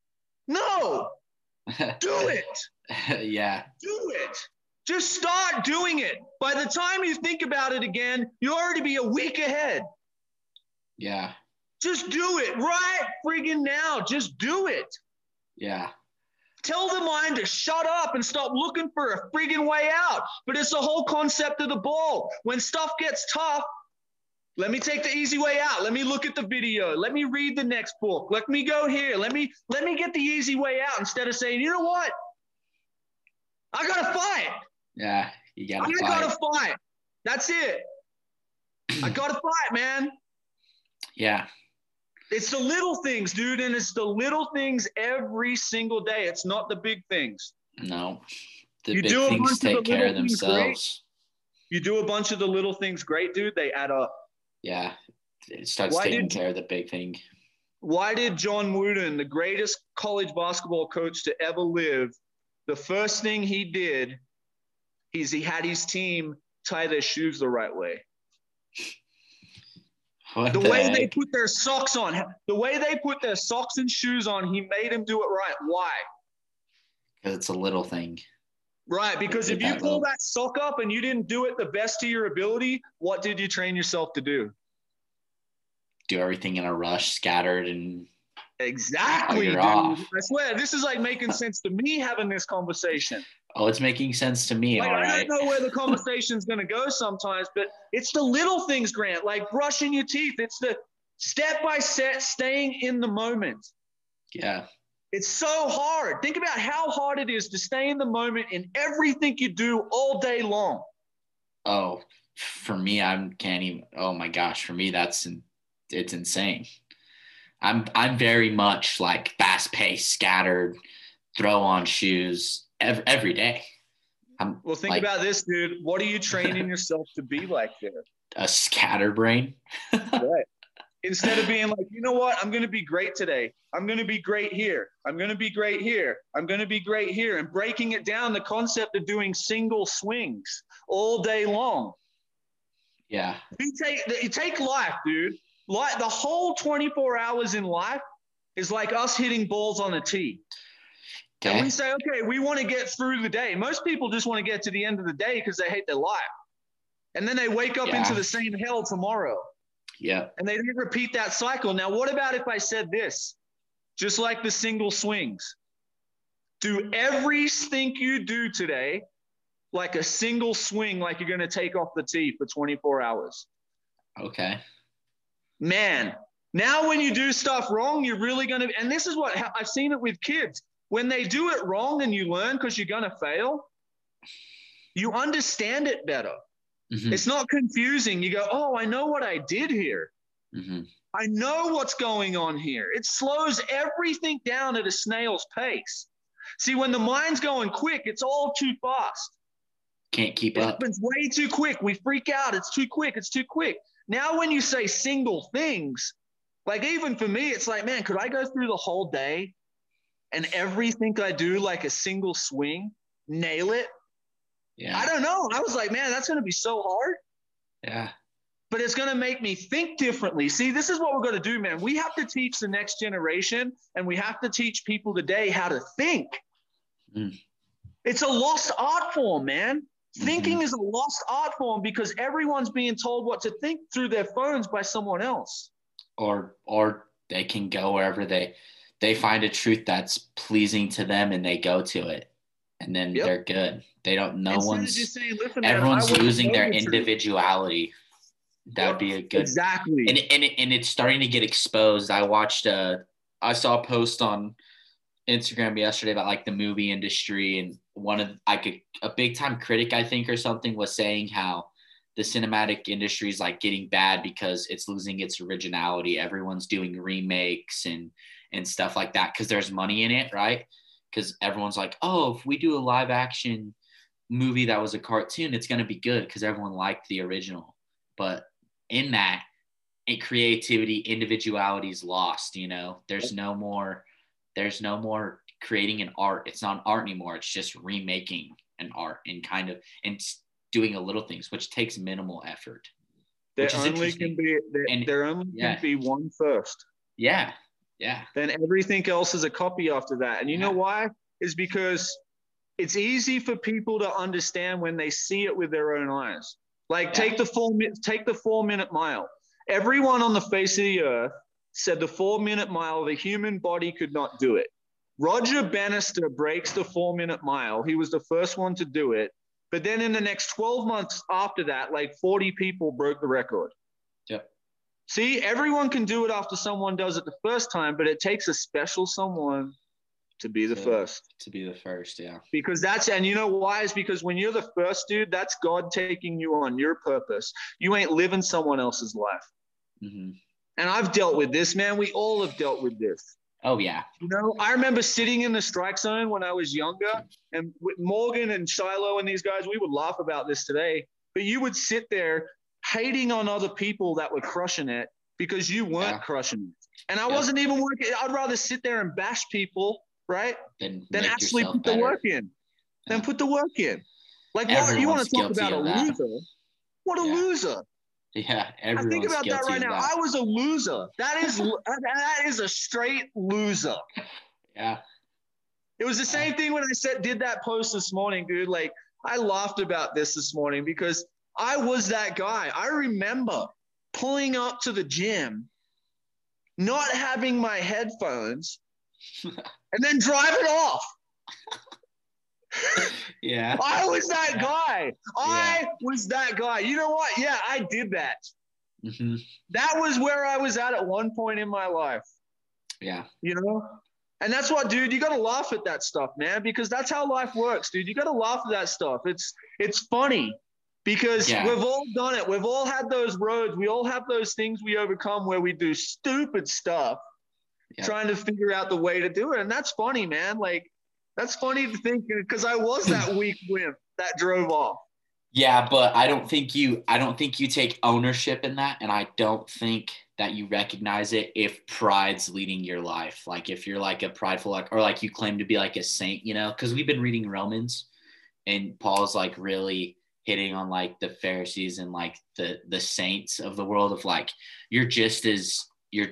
do it. Yeah. Do it. Just start doing it. By the time you think about it again, you'll already be a week ahead. Yeah. Just do it right friggin' now. Just do it. Yeah. Tell the mind to shut up and stop looking for a friggin' way out. But it's the whole concept of the ball. When stuff gets tough, let me take the easy way out. Let me look at the video. Let me read the next book. Let me go here. Let me get the easy way out instead of saying, you know what? I got to fight. Yeah, you got to fight. I got to fight. That's it. I got to fight, man. Yeah. It's the little things, dude, and it's the little things every single day. It's not the big things. No. The big things take care of themselves. You do a bunch of the little things great, dude, they add up. Yeah. It starts taking care of the big thing. Why did John Wooden, the greatest college basketball coach to ever live, the first thing he did is he had his team tie their shoes the right way? The way they put their socks on, the way they put their socks and shoes on, he made them do it right. Why? Because it's a little thing. Right, because if you pull that sock up and you didn't do it the best to your ability, what did you train yourself to do? Do everything in a rush, scattered, and exactly, dude. Off. I swear, this is like making sense to me having this conversation. Oh, it's making sense to me. Like, all right. I don't know where the conversation's going to go sometimes, but it's the little things, Grant, like brushing your teeth. It's the step by step, staying in the moment. Yeah. It's so hard. Think about how hard it is to stay in the moment in everything you do all day long. Oh, for me, I can't even. Oh my gosh, for me, it's insane. I'm very much like fast paced, scattered, throw on shoes every day. Well, think about this, dude. What are you training yourself to be like there? A scatterbrain. Right. Instead of being like, you know what? I'm going to be great today. I'm going to be great here. I'm going to be great here. I'm going to be great here. And breaking it down, the concept of doing single swings all day long. Yeah. You take life, dude. Like the whole 24 hours in life is like us hitting balls on a tee. Okay. And we say, okay, we want to get through the day. Most people just want to get to the end of the day because they hate their life. And then they wake up into the same hell tomorrow. Yeah. And they didn't repeat that cycle. Now, what about if I said this? Just like the single swings. Do everything you do today like a single swing, like you're going to take off the tee for 24 hours. Okay. Man, now when you do stuff wrong, you're really going to, and this is what I've seen it with kids. When they do it wrong and you learn because you're going to fail, you understand it better. Mm-hmm. It's not confusing. You go, oh, I know what I did here. Mm-hmm. I know what's going on here. It slows everything down at a snail's pace. See, when the mind's going quick, it's all too fast. Can't keep up. It happens way too quick. We freak out. It's too quick. It's too quick. Now, when you say single things, like even for me, it's like, man, could I go through the whole day and everything I do like a single swing, nail it? Yeah. I don't know. I was like, man, that's going to be so hard. Yeah. But it's going to make me think differently. See, this is what we're going to do, man. We have to teach the next generation, and we have to teach people today how to think. Mm. It's a lost art form, man. Mm-hmm. Thinking is a lost art form because everyone's being told what to think through their phones by someone else. Or they can go wherever they find a truth that's pleasing to them and they go to it. And then they're good. They don't, everyone's losing their individuality. That would be a good. Exactly. And it's starting to get exposed. I saw a post on Instagram yesterday about like the movie industry, and one of a big time critic, I think, or something, was saying how the cinematic industry is like getting bad because it's losing its originality. Everyone's doing remakes and stuff like that because there's money in it, right? Because everyone's like, oh, if we do a live action movie that was a cartoon, it's going to be good because everyone liked the original. But in that, creativity, individuality is lost. You know, there's no more creating an art. It's not an art anymore. It's just remaking an art and doing a little things, which takes minimal effort. There only can be one first. Yeah. Yeah. Then everything else is a copy after that. And you know why? Is because it's easy for people to understand when they see it with their own eyes. Like take the 4 minute mile. Everyone on the face of the earth said the 4 minute mile, the human body could not do it. Roger Bannister breaks the 4 minute mile. He was the first one to do it. But then in the next 12 months after that, like 40 people broke the record. Yep. See, everyone can do it after someone does it the first time, but it takes a special someone to be the first. To be the first, yeah. Because and you know why? Is because when you're the first, dude, that's God taking you on your purpose. You ain't living someone else's life. Mm-hmm. And I've dealt with this, man. We all have dealt with this. Oh, yeah. You know, I remember sitting in the strike zone when I was younger, and with Morgan and Shiloh and these guys, we would laugh about this today, but you would sit there hating on other people that were crushing it because you weren't crushing it. And I wasn't even working. I'd rather sit there and bash people, right? Than actually put the work in. Then put the work in. Like, what, you want to talk about a loser? What a loser. Yeah, I think about that right now. I was a loser. That is a straight loser. Yeah. It was the same thing when I did that post this morning, dude. Like, I laughed about this morning because I was that guy. I remember pulling up to the gym, not having my headphones, and then driving off. Yeah. I was that guy. I was that guy. You know what? Yeah, I did that. Mm-hmm. That was where I was at one point in my life. Yeah. You know? And that's what, dude, you got to laugh at that stuff, man, because that's how life works, dude. You got to laugh at that stuff. It's funny because we've all done it. We've all had those roads. We all have those things we overcome where we do stupid stuff trying to figure out the way to do it. And that's funny, man. Like, that's funny to think because I was that weak wimp that drove off. Yeah, but I don't think you take ownership in that, and I don't think that you recognize it if pride's leading your life. Like if you're like a prideful, like, or like you claim to be like a saint, you know, because we've been reading Romans, and Paul's like really hitting on like the Pharisees and like the saints of the world of like you're just as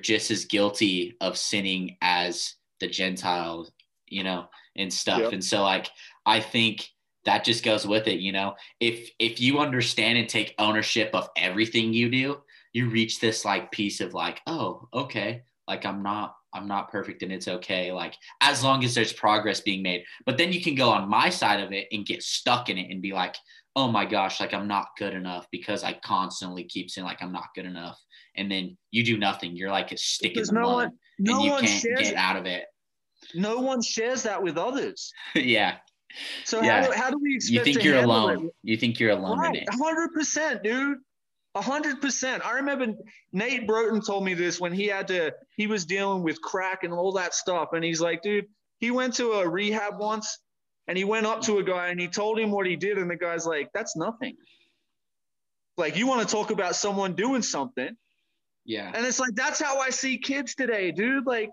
guilty of sinning as the Gentiles, you know, and stuff. Yep. And so like I think that just goes with it, you know. If you understand and take ownership of everything you do, you reach this like piece of like, oh, okay, like I'm not perfect and it's okay, like as long as there's progress being made. But then you can go on my side of it and get stuck in it and be like, oh my gosh, like I'm not good enough because I constantly keep saying like I'm not good enough, and then you do nothing. You're like a stick in the mud, and you can't get out of it. No one shares that with others. Yeah. So how do we expect you think to you're handle alone? it? You think you're alone in it? 100%, dude. 100%. I remember Nate Broughton told me this when he was dealing with crack and all that stuff. And he's like, dude, he went to a rehab once and he went up to a guy and he told him what he did. And the guy's like, that's nothing. Like, you want to talk about someone doing something. Yeah. And it's like, that's how I see kids today, dude. Like,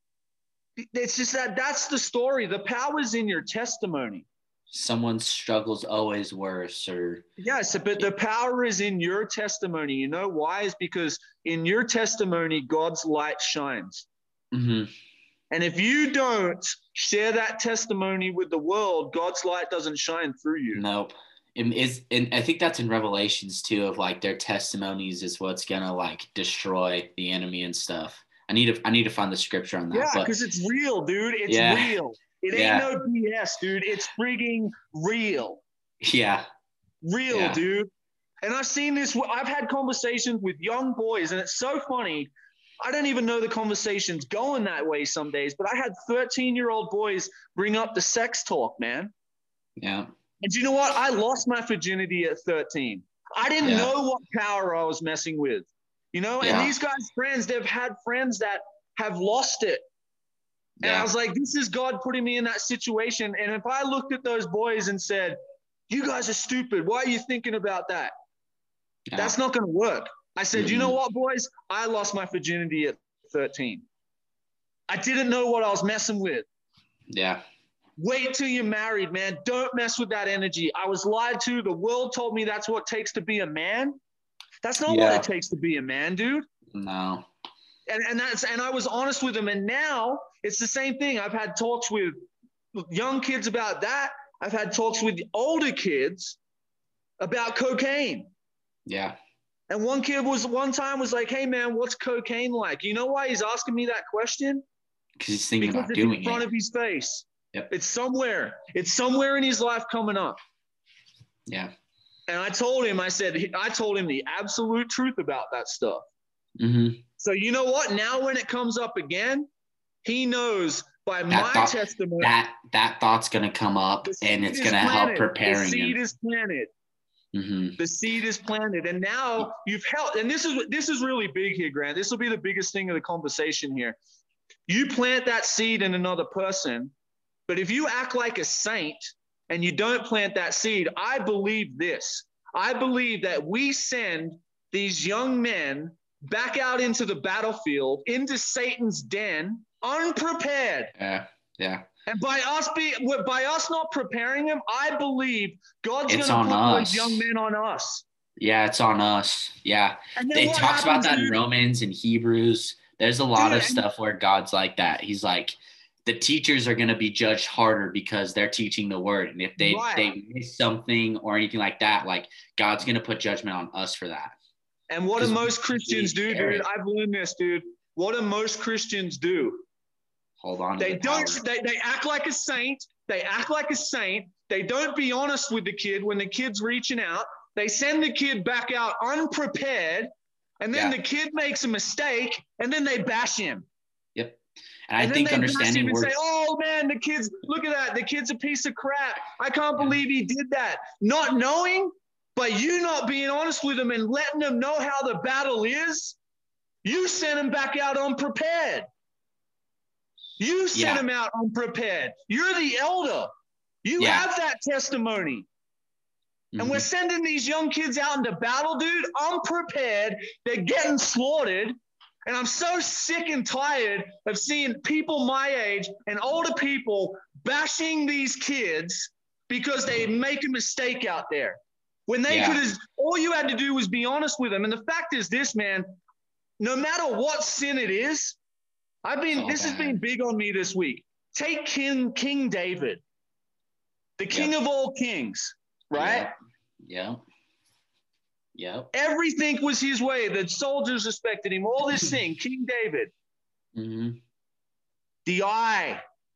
it's just that's the story. The power's in your testimony. Someone's struggle's always worse, or yes, but the power is in your testimony. You know why? Is because in your testimony, God's light shines. Mm-hmm. And if you don't share that testimony with the world, God's light doesn't shine through you. Nope. And I think that's in Revelations too, of like their testimonies is what's gonna like destroy the enemy and stuff. I need to find the scripture on that. Yeah, because it's real, dude. It's real. It ain't no BS, dude. It's frigging real. Yeah. Real, dude. And I've seen this. I've had conversations with young boys, and it's so funny. I don't even know the conversation's going that way some days, but I had 13-year-old boys bring up the sex talk, man. Yeah. And you know what? I lost my virginity at 13. I didn't know what power I was messing with. You know, and these guys' friends, they've had friends that have lost it. And I was like, this is God putting me in that situation. And if I looked at those boys and said, you guys are stupid, why are you thinking about that? Yeah. That's not going to work. I said, you know what, boys? I lost my virginity at 13. I didn't know what I was messing with. Yeah. Wait till you're married, man. Don't mess with that energy. I was lied to. The world told me that's what it takes to be a man. That's not what it takes to be a man, dude. No. And I was honest with them. And now it's the same thing. I've had talks with young kids about that. I've had talks with older kids about cocaine. Yeah. And one kid one time was like, hey man, what's cocaine like? You know why he's asking me that question? Because he's thinking about doing it. In front of his face. Yep. It's somewhere in his life coming up. Yeah. And I told him the absolute truth about that stuff. Mm-hmm. So you know what? Now when it comes up again, he knows by my testimony. That thought's going to come up and it's going to help preparing him. The seed is planted. Mm-hmm. The seed is planted. And now you've helped. And this is really big here, Grant. This will be the biggest thing of the conversation here. You plant that seed in another person, but if you act like a saint and you don't plant that seed, I believe this. I believe that we send these young men back out into the battlefield, into Satan's den, unprepared. Yeah. And by us not preparing them, I believe God's going to put those young men on us. Yeah, it's on us. Yeah. It talks about that in Romans and Hebrews. There's a lot of stuff where God's like that. He's like, the teachers are going to be judged harder because they're teaching the word. And if they miss something or anything like that, like God's going to put judgment on us for that. And what do most Christians do, dude? I've learned this, dude. What do most Christians do? Hold on. They act like a saint. They act like a saint. They don't be honest with the kid when the kid's reaching out. They send the kid back out unprepared. And then the kid makes a mistake and then they bash him. Yep. And I And then think they bash him understanding and say, words. oh man, the kid's, look at that. The kid's a piece of crap. I can't believe he did that. Not knowing, but you not being honest with him and letting them know how the battle is, you sent him back out unprepared. You sent him out unprepared. You're the elder. You have that testimony. And we're sending these young kids out into battle, dude, unprepared. They're getting slaughtered. And I'm so sick and tired of seeing people my age and older people bashing these kids because they make a mistake out there. When they could have, all you had to do was be honest with them. And the fact is this, man, no matter what sin it is, this has been big on me this week. Take King David, the king of all kings, right? Yeah. Everything was his way. The soldiers respected him. All this thing, King David. The eye.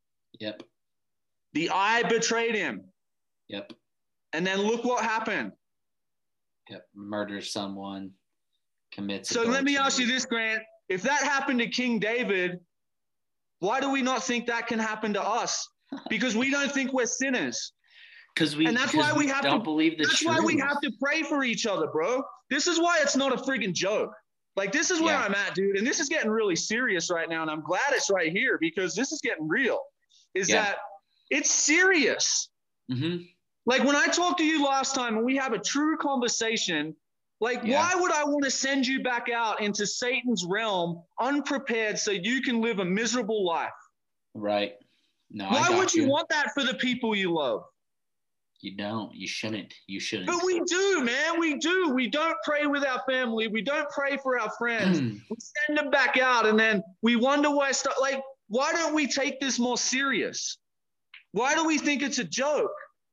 The eye betrayed him. And then look what happened. Murders someone, commits So adultery. let me ask you this, Grant. If that happened to King David, why do we not think that can happen to us? Because we don't think we're sinners. And that's why we don't believe the truth. That's why we have to pray for each other, bro. This is why it's not a friggin' joke. Like, this is where I'm at, dude. And this is getting really serious right now. And I'm glad it's right here because this is getting real. That it's serious. Like, when I talked to you last time and we have a true conversation, like, why would I want to send you back out into Satan's realm unprepared so you can live a miserable life? Right. No, why would you want that for the people you love? You don't. You shouldn't. You shouldn't. But we do, man. We do. We don't pray with our family. We don't pray for our friends. We send them back out, and then we wonder why stuff. Like, why don't we take this more serious? Why do we think it's a joke?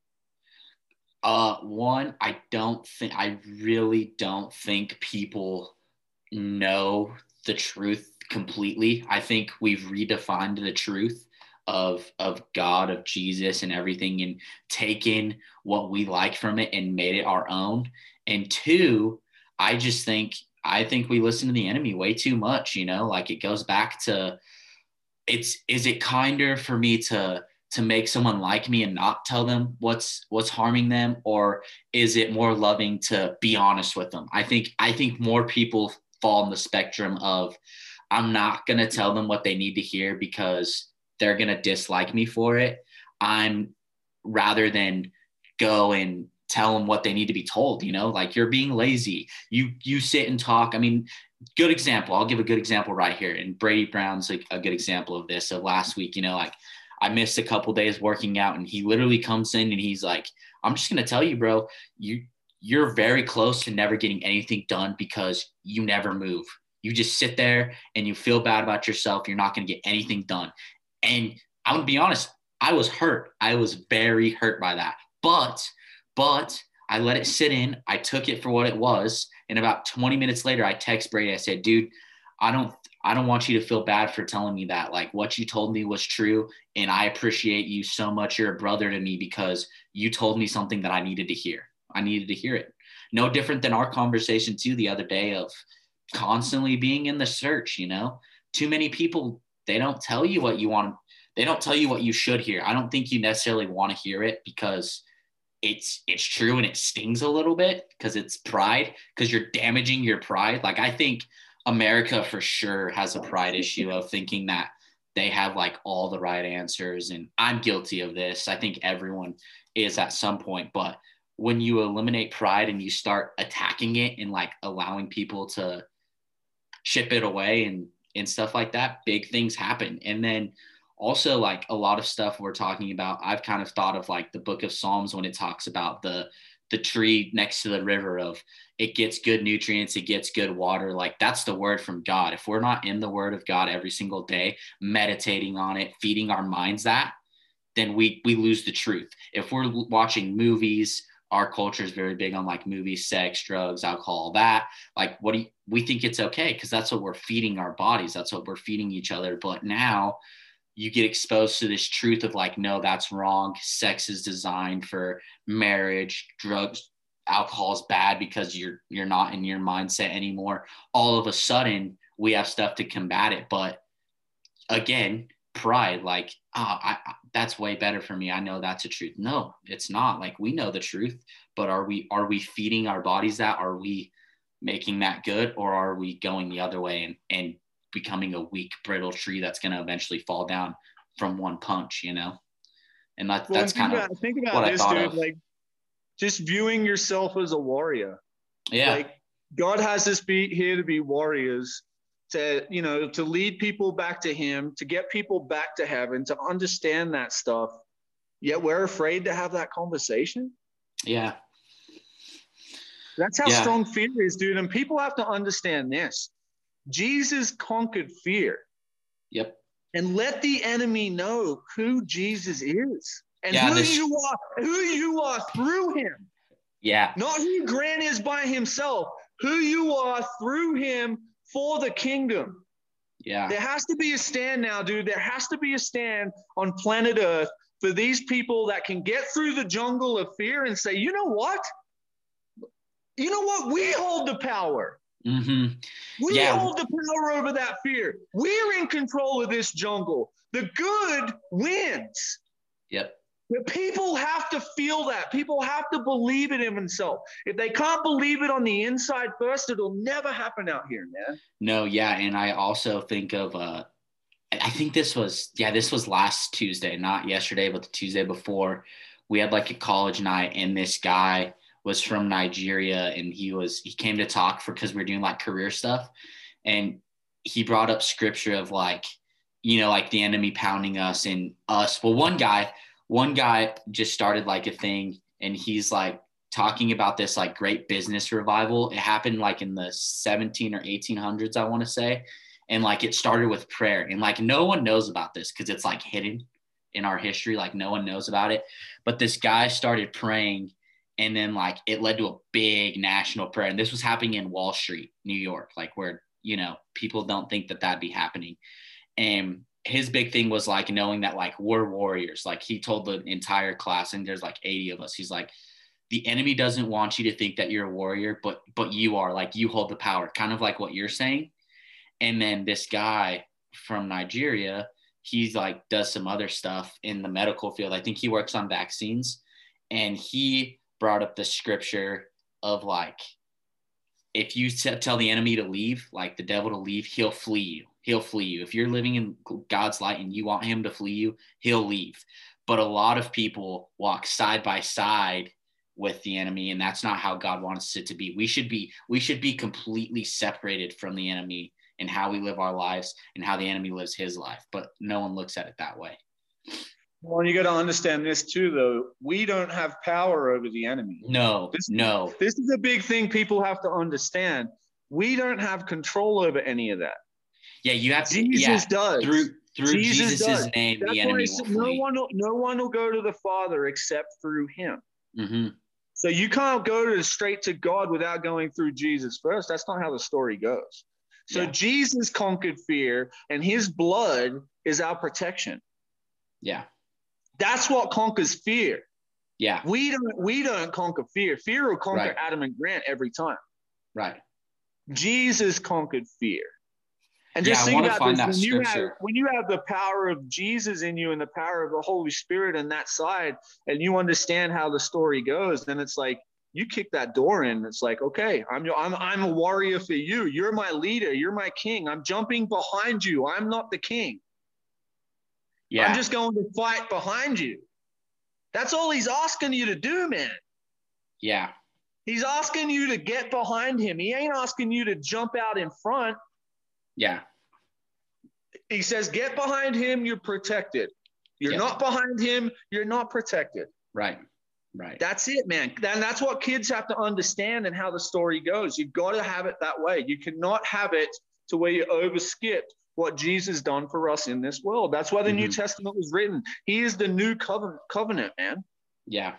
One, I really don't think people know the truth completely. I think we've redefined the truth of God, of Jesus and everything, and taken what we like from it and made it our own. And two, I think we listen to the enemy way too much, like it goes back to, is it kinder for me to make someone like me and not tell them what's harming them? Or is it more loving to be honest with them? I think more people fall in the spectrum of, I'm not going to tell them what they need to hear because they're going to dislike me for it. I'm rather than go and tell them what they need to be told, like you're being lazy. You sit and talk. I mean, good example. I'll give a good example right here. And Brady Brown's like a good example of this. So last week, like I missed a couple days working out and he literally comes in and he's like, I'm just going to tell you, bro, you're very close to never getting anything done because you never move. You just sit there and you feel bad about yourself. You're not going to get anything done. And I'm going to be honest, I was hurt. I was very hurt by that. But I let it sit in. I took it for what it was. And about 20 minutes later, I text Brady. I said, dude, I don't want you to feel bad for telling me that. Like, what you told me was true. And I appreciate you so much. You're a brother to me because you told me something that I needed to hear. I needed to hear it. No different than our conversation too the other day of constantly being in the search, Too many people, they don't tell you what you want. They don't tell you what you should hear. I don't think you necessarily want to hear it because it's true and it stings a little bit because it's pride, because you're damaging your pride. Like, I think America for sure has a pride issue of thinking that they have like all the right answers. And I'm guilty of this. I think everyone is at some point, but when you eliminate pride and you start attacking it and like allowing people to chip it away and stuff like that, big things happen. And then also like a lot of stuff we're talking about, I've kind of thought of like the book of Psalms when it talks about the tree next to the river of it gets good nutrients, it gets good water. Like that's the word from God. If we're not in the word of God every single day, meditating on it, feeding our minds that, then we lose the truth. If we're watching movies, our culture is very big on like movies, sex, drugs, alcohol, that, like, we think it's okay because that's what we're feeding our bodies. That's what we're feeding each other. But now you get exposed to this truth of like, no, that's wrong. Sex is designed for marriage. Drugs, alcohol is bad because you're not in your mindset anymore. All of a sudden we have stuff to combat it, but again, pride, like, that's way better for me. I know that's the truth. No, it's not. Like, we know the truth, but are we feeding our bodies that? Are we making that good, or are we going the other way and becoming a weak, brittle tree that's going to eventually fall down from one punch, you know? And that's kind of think about what I this, thought dude. of. Like, just viewing yourself as a warrior. Yeah. Like, God has us here to be warriors, to, you know, to lead people back to him, to get people back to heaven, to understand that stuff. Yet we're afraid to have that conversation. Yeah. That's how strong fear is, dude. And people have to understand this. Jesus conquered fear. Yep. And let the enemy know who Jesus is and who you are through him. Yeah. Not who Grant is by himself, who you are through him for the kingdom. Yeah. There has to be a stand now, dude. There has to be a stand on planet Earth for these people that can get through the jungle of fear and say, you know what? You know what? We hold the power. Mm-hmm. We hold the power over that fear. We're in control of this jungle. The good wins. Yep. But people have to feel that. People have to believe it in themselves. If they can't believe it on the inside first, it'll never happen out here, man. No, yeah. And I also think of I think this was last Tuesday, not yesterday, but the Tuesday before. We had like a college night, and this guy was from Nigeria, and he came to talk because we're doing like career stuff. And he brought up scripture of like, you know, like the enemy pounding us and us. Well, one guy just started like a thing, and he's like talking about this like great business revival. It happened like in the 17 or 1800s, I want to say. And like, it started with prayer, and like, no one knows about this because it's like hidden in our history. Like, no one knows about it, but this guy started praying, and then like it led to a big national prayer. And this was happening in Wall Street, New York, like where, you know, people don't think that that'd be happening. And his big thing was like knowing that like we're warriors. Like, he told the entire class, and there's like 80 of us. He's like, the enemy doesn't want you to think that you're a warrior, but you are. Like, you hold the power, kind of like what you're saying. And then this guy from Nigeria, he's like does some other stuff in the medical field. I think he works on vaccines, and he brought up the scripture of like, if you tell the enemy to leave, like the devil to leave, he'll flee you. He'll flee you. If you're living in God's light and you want him to flee you, he'll leave. But a lot of people walk side by side with the enemy, and that's not how God wants it to be. We should be completely separated from the enemy in how we live our lives and how the enemy lives his life. But no one looks at it that way. Well, you got to understand this too, though. We don't have power over the enemy. No. This is a big thing people have to understand. We don't have control over any of that. Yeah, you have to. Jesus does. Through Jesus Jesus' name, That's the enemy will flee. No one will go to the Father except through him. Mm-hmm. So you can't go straight to God without going through Jesus first. That's not how the story goes. So Jesus conquered fear, and his blood is our protection. Yeah. That's what conquers fear. Yeah. We don't conquer fear. Fear will conquer Adam and Grant every time. Right. Jesus conquered fear. And just think about this. When you have the power of Jesus in you and the power of the Holy Spirit on that side, and you understand how the story goes, then it's like you kick that door in. It's like, okay, I'm a warrior for you. You're my leader. You're my king. I'm jumping behind you. I'm not the king. Yeah. I'm just going to fight behind you. That's all he's asking you to do, man. Yeah. He's asking you to get behind him. He ain't asking you to jump out in front. Yeah. He says, get behind him, you're protected. You're not behind him, you're not protected. Right. That's it, man. And that's what kids have to understand and how the story goes. You've got to have it that way. You cannot have it to where you overskip what Jesus done for us in this world. That's why the New Testament was written. He is the new covenant, man. Yeah.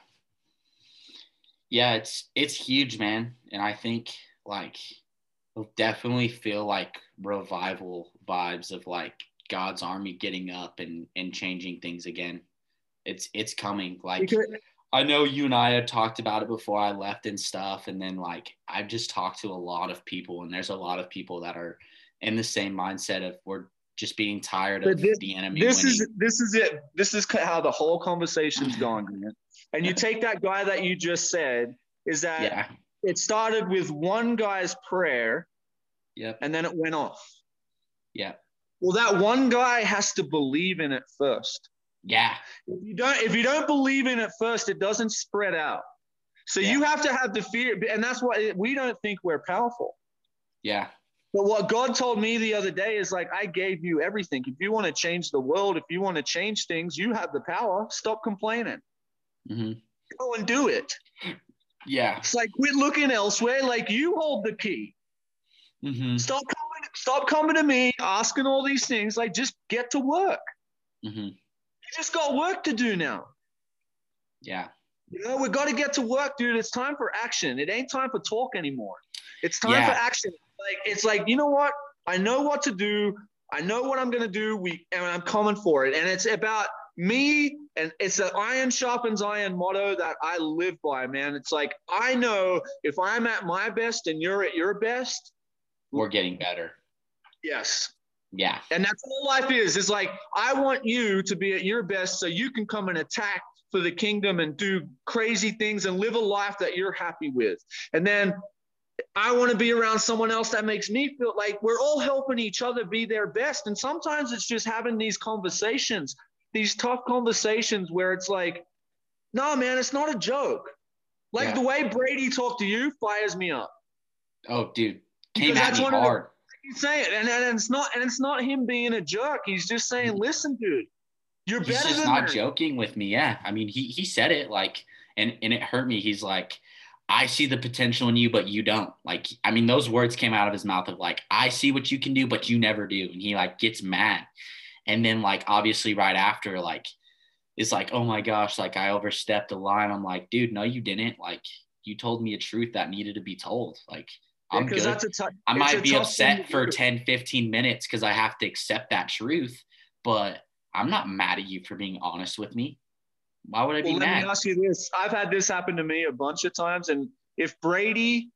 Yeah, it's huge, man. And I think like we'll definitely feel like revival vibes of like God's army getting up and changing things again. It's coming. Like, I know you and I had talked about it before I left and stuff. And then like, I've just talked to a lot of people, and there's a lot of people that are in the same mindset of just being tired But of the enemy this winning. is it. This is how the whole conversation's gone, Grant. And you take that guy that you just said, is that Yeah. it started with one guy's prayer, Yep. and then it went off. Yeah. Well, that one guy has to believe in it first. Yeah. If you don't believe in it first, it doesn't spread out. So you have to have the fear, and that's why we don't think we're powerful. Yeah. But what God told me the other day is like, I gave you everything. If you want to change the world, if you want to change things, you have the power. Stop complaining. Mm-hmm. Go and do it. Yeah. It's like, quit looking elsewhere. Like, you hold the key. Mm-hmm. Stop coming to me asking all these things. Like, just get to work. Mm-hmm. You just got work to do now. Yeah. You know, we got to get to work, dude. It's time for action. It ain't time for talk anymore. It's time for action. It's like, you know what? I know what to do. I know what I'm gonna do. And I'm coming for it. And it's about me, and it's an iron sharpens iron motto that I live by, man. It's like, I know if I'm at my best and you're at your best, we're getting better. Yes. Yeah. And that's all life is. It's like, I want you to be at your best so you can come and attack for the kingdom and do crazy things and live a life that you're happy with. And then I want to be around someone else that makes me feel like we're all helping each other be their best. And sometimes it's just having these conversations, these tough conversations where it's like, no, man, it's not a joke. Like the way Brady talked to you fires me up. Oh, dude, came at me hard. He's saying, and it's not him being a jerk. He's just saying, listen, dude, you're better than that. He's just not joking with me. Yeah. I mean, he said it like, and it hurt me. He's like, I see the potential in you, but you don't. Like, I mean, those words came out of his mouth of like, I see what you can do, but you never do. And he like gets mad. And then like, obviously right after, like, it's like, oh my gosh, like I overstepped the line. I'm like, dude, no, you didn't. Like, you told me a truth that needed to be told. Like, I'm good. I might be upset for 10, 15 minutes because I have to accept that truth, but I'm not mad at you for being honest with me. Why would I be mad? Let me ask you this. I've had this happen to me a bunch of times. And if Brady,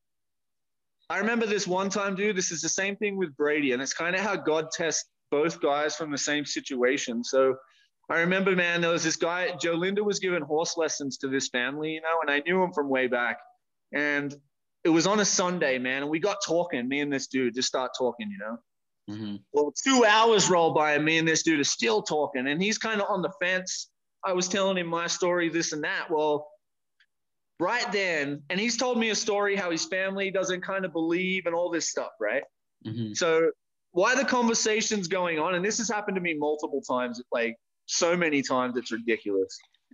I remember this one time, dude, this is the same thing with Brady. And it's kind of how God tests both guys from the same situation. So I remember, man, there was this guy, Joe Linda was giving horse lessons to this family, you know, and I knew him from way back. And it was on a Sunday, man. And we got talking, me and this dude just start talking, you know. Mm-hmm. Well, 2 hours roll by and me and this dude are still talking. And he's kind of on the fence. I was telling him my story, this and that. Well, right then, and he's told me a story how his family doesn't kind of believe and all this stuff, right? Mm-hmm. So while the conversation's going on, and this has happened to me multiple times, like so many times, it's ridiculous.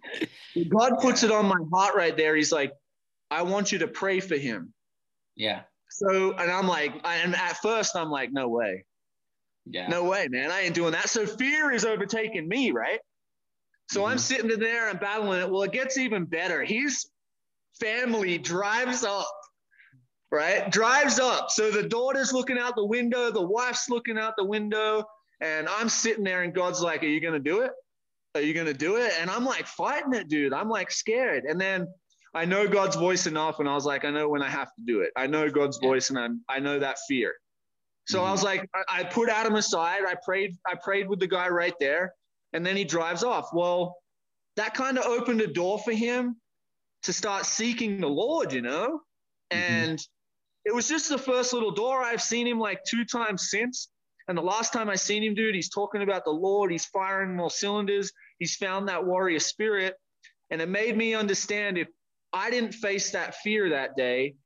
God puts it on my heart right there. He's like, I want you to pray for him. Yeah. So, and I'm like, and at first I'm like, no way. Yeah. No way, man. I ain't doing that. So fear is overtaking me, right? So I'm sitting there and battling it. Well, it gets even better. His family drives up, right? Drives up. So the daughter's looking out the window, the wife's looking out the window, and I'm sitting there and God's like, are you going to do it? Are you going to do it? And I'm like fighting it, dude. I'm like scared. And then I know God's voice enough. And I was like, I know when I have to do it. I know God's voice and I know that fear. So I was like, I put Adam aside. I prayed with the guy right there. And then he drives off. Well, that kind of opened a door for him to start seeking the Lord, you know? And it was just the first little door. I've seen him like 2 times since. And the last time I seen him, dude, he's talking about the Lord. He's firing more cylinders. He's found that warrior spirit. And it made me understand if I didn't face that fear that day,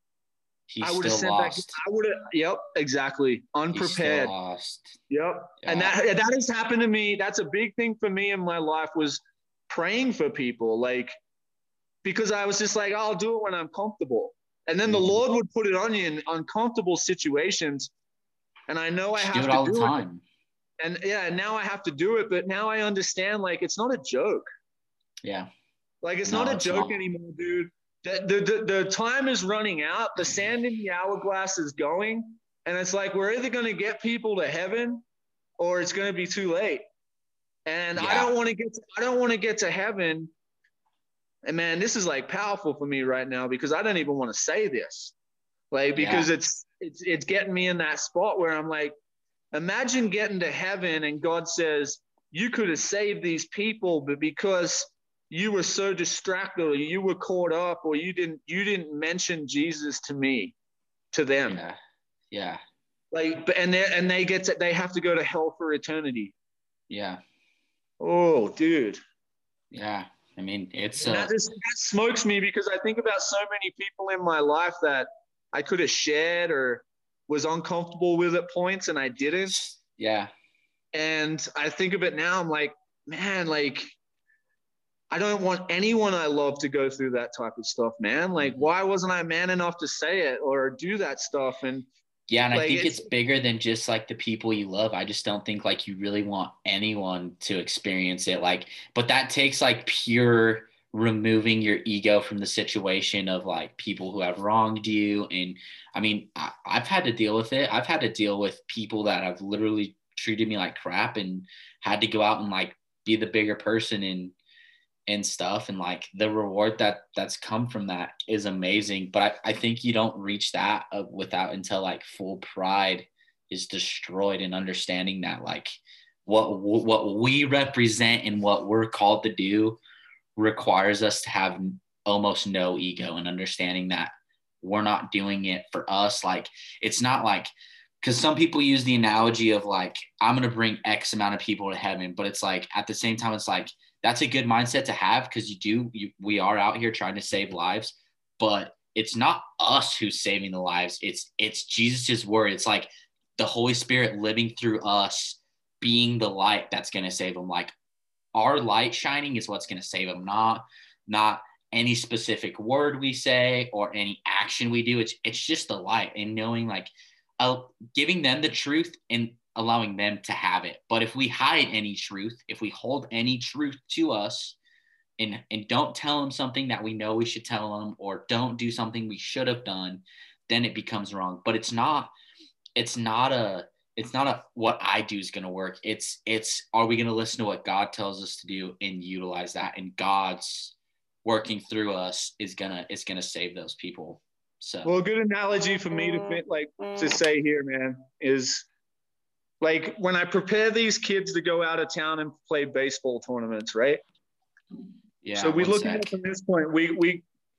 I would have sent lost. I would have, yep, exactly. Unprepared. He's still lost. Yep. Yeah. And that has happened to me. That's a big thing for me in my life was praying for people. Like, because I was just like, I'll do it when I'm comfortable. And then the Lord would put it on you in uncomfortable situations. And I know I have to do it all the time. And yeah, now I have to do it. But now I understand, like, it's not a joke. Yeah. Like, it's not a joke anymore, dude. The time is running out. The sand in the hourglass is going. And it's like, we're either going to get people to heaven or it's going to be too late. And I don't want to get to heaven. And man, this is like powerful for me right now because I don't even want to say this. Like, because it's getting me in that spot where I'm like, Imagine getting to heaven and God says, you could have saved these people, but because you were so distracted or you were caught up or you didn't mention Jesus to me, to them. Yeah. Yeah. Like, and they have to go to hell for eternity. Yeah. Oh, dude. Yeah. I mean, it's that smokes me because I think about so many people in my life that I could have shared or was uncomfortable with at points and I didn't. Yeah. And I think of it now, I'm like, man, like, I don't want anyone I love to go through that type of stuff, man. Like, why wasn't I man enough to say it or do that stuff? And yeah, and like, I think it's bigger than just like the people you love. I just don't think like you really want anyone to experience it. Like, but that takes like pure removing your ego from the situation of like people who have wronged you. And I mean, I've had to deal with it. I've had to deal with people that have literally treated me like crap and had to go out and like be the bigger person and stuff, and like the reward that's come from that is amazing. But I think you don't reach that without until like full pride is destroyed and understanding that like what we represent and what we're called to do requires us to have almost no ego, and understanding that we're not doing it for us. Like, it's not like, because some people use the analogy of like, I'm going to bring X amount of people to heaven, but it's like at the same time, it's like, that's a good mindset to have because we are out here trying to save lives, but it's not us who's saving the lives. It's Jesus's word. It's like the Holy Spirit living through us, being the light that's going to save them. Like, our light shining is what's going to save them, not any specific word we say or any action we do. It's just the light and knowing like giving them the truth and allowing them to have it. But if we hide any truth, if we hold any truth to us and don't tell them something that we know we should tell them, or don't do something we should have done, then it becomes wrong. But it's not a what I do is going to work. It's are we going to listen to what God tells us to do and utilize that? And God's working through us is going to save those people. So, well, a good analogy for me to say here, man, is like when I prepare these kids to go out of town and play baseball tournaments, right? Yeah. So we look at it from this point. We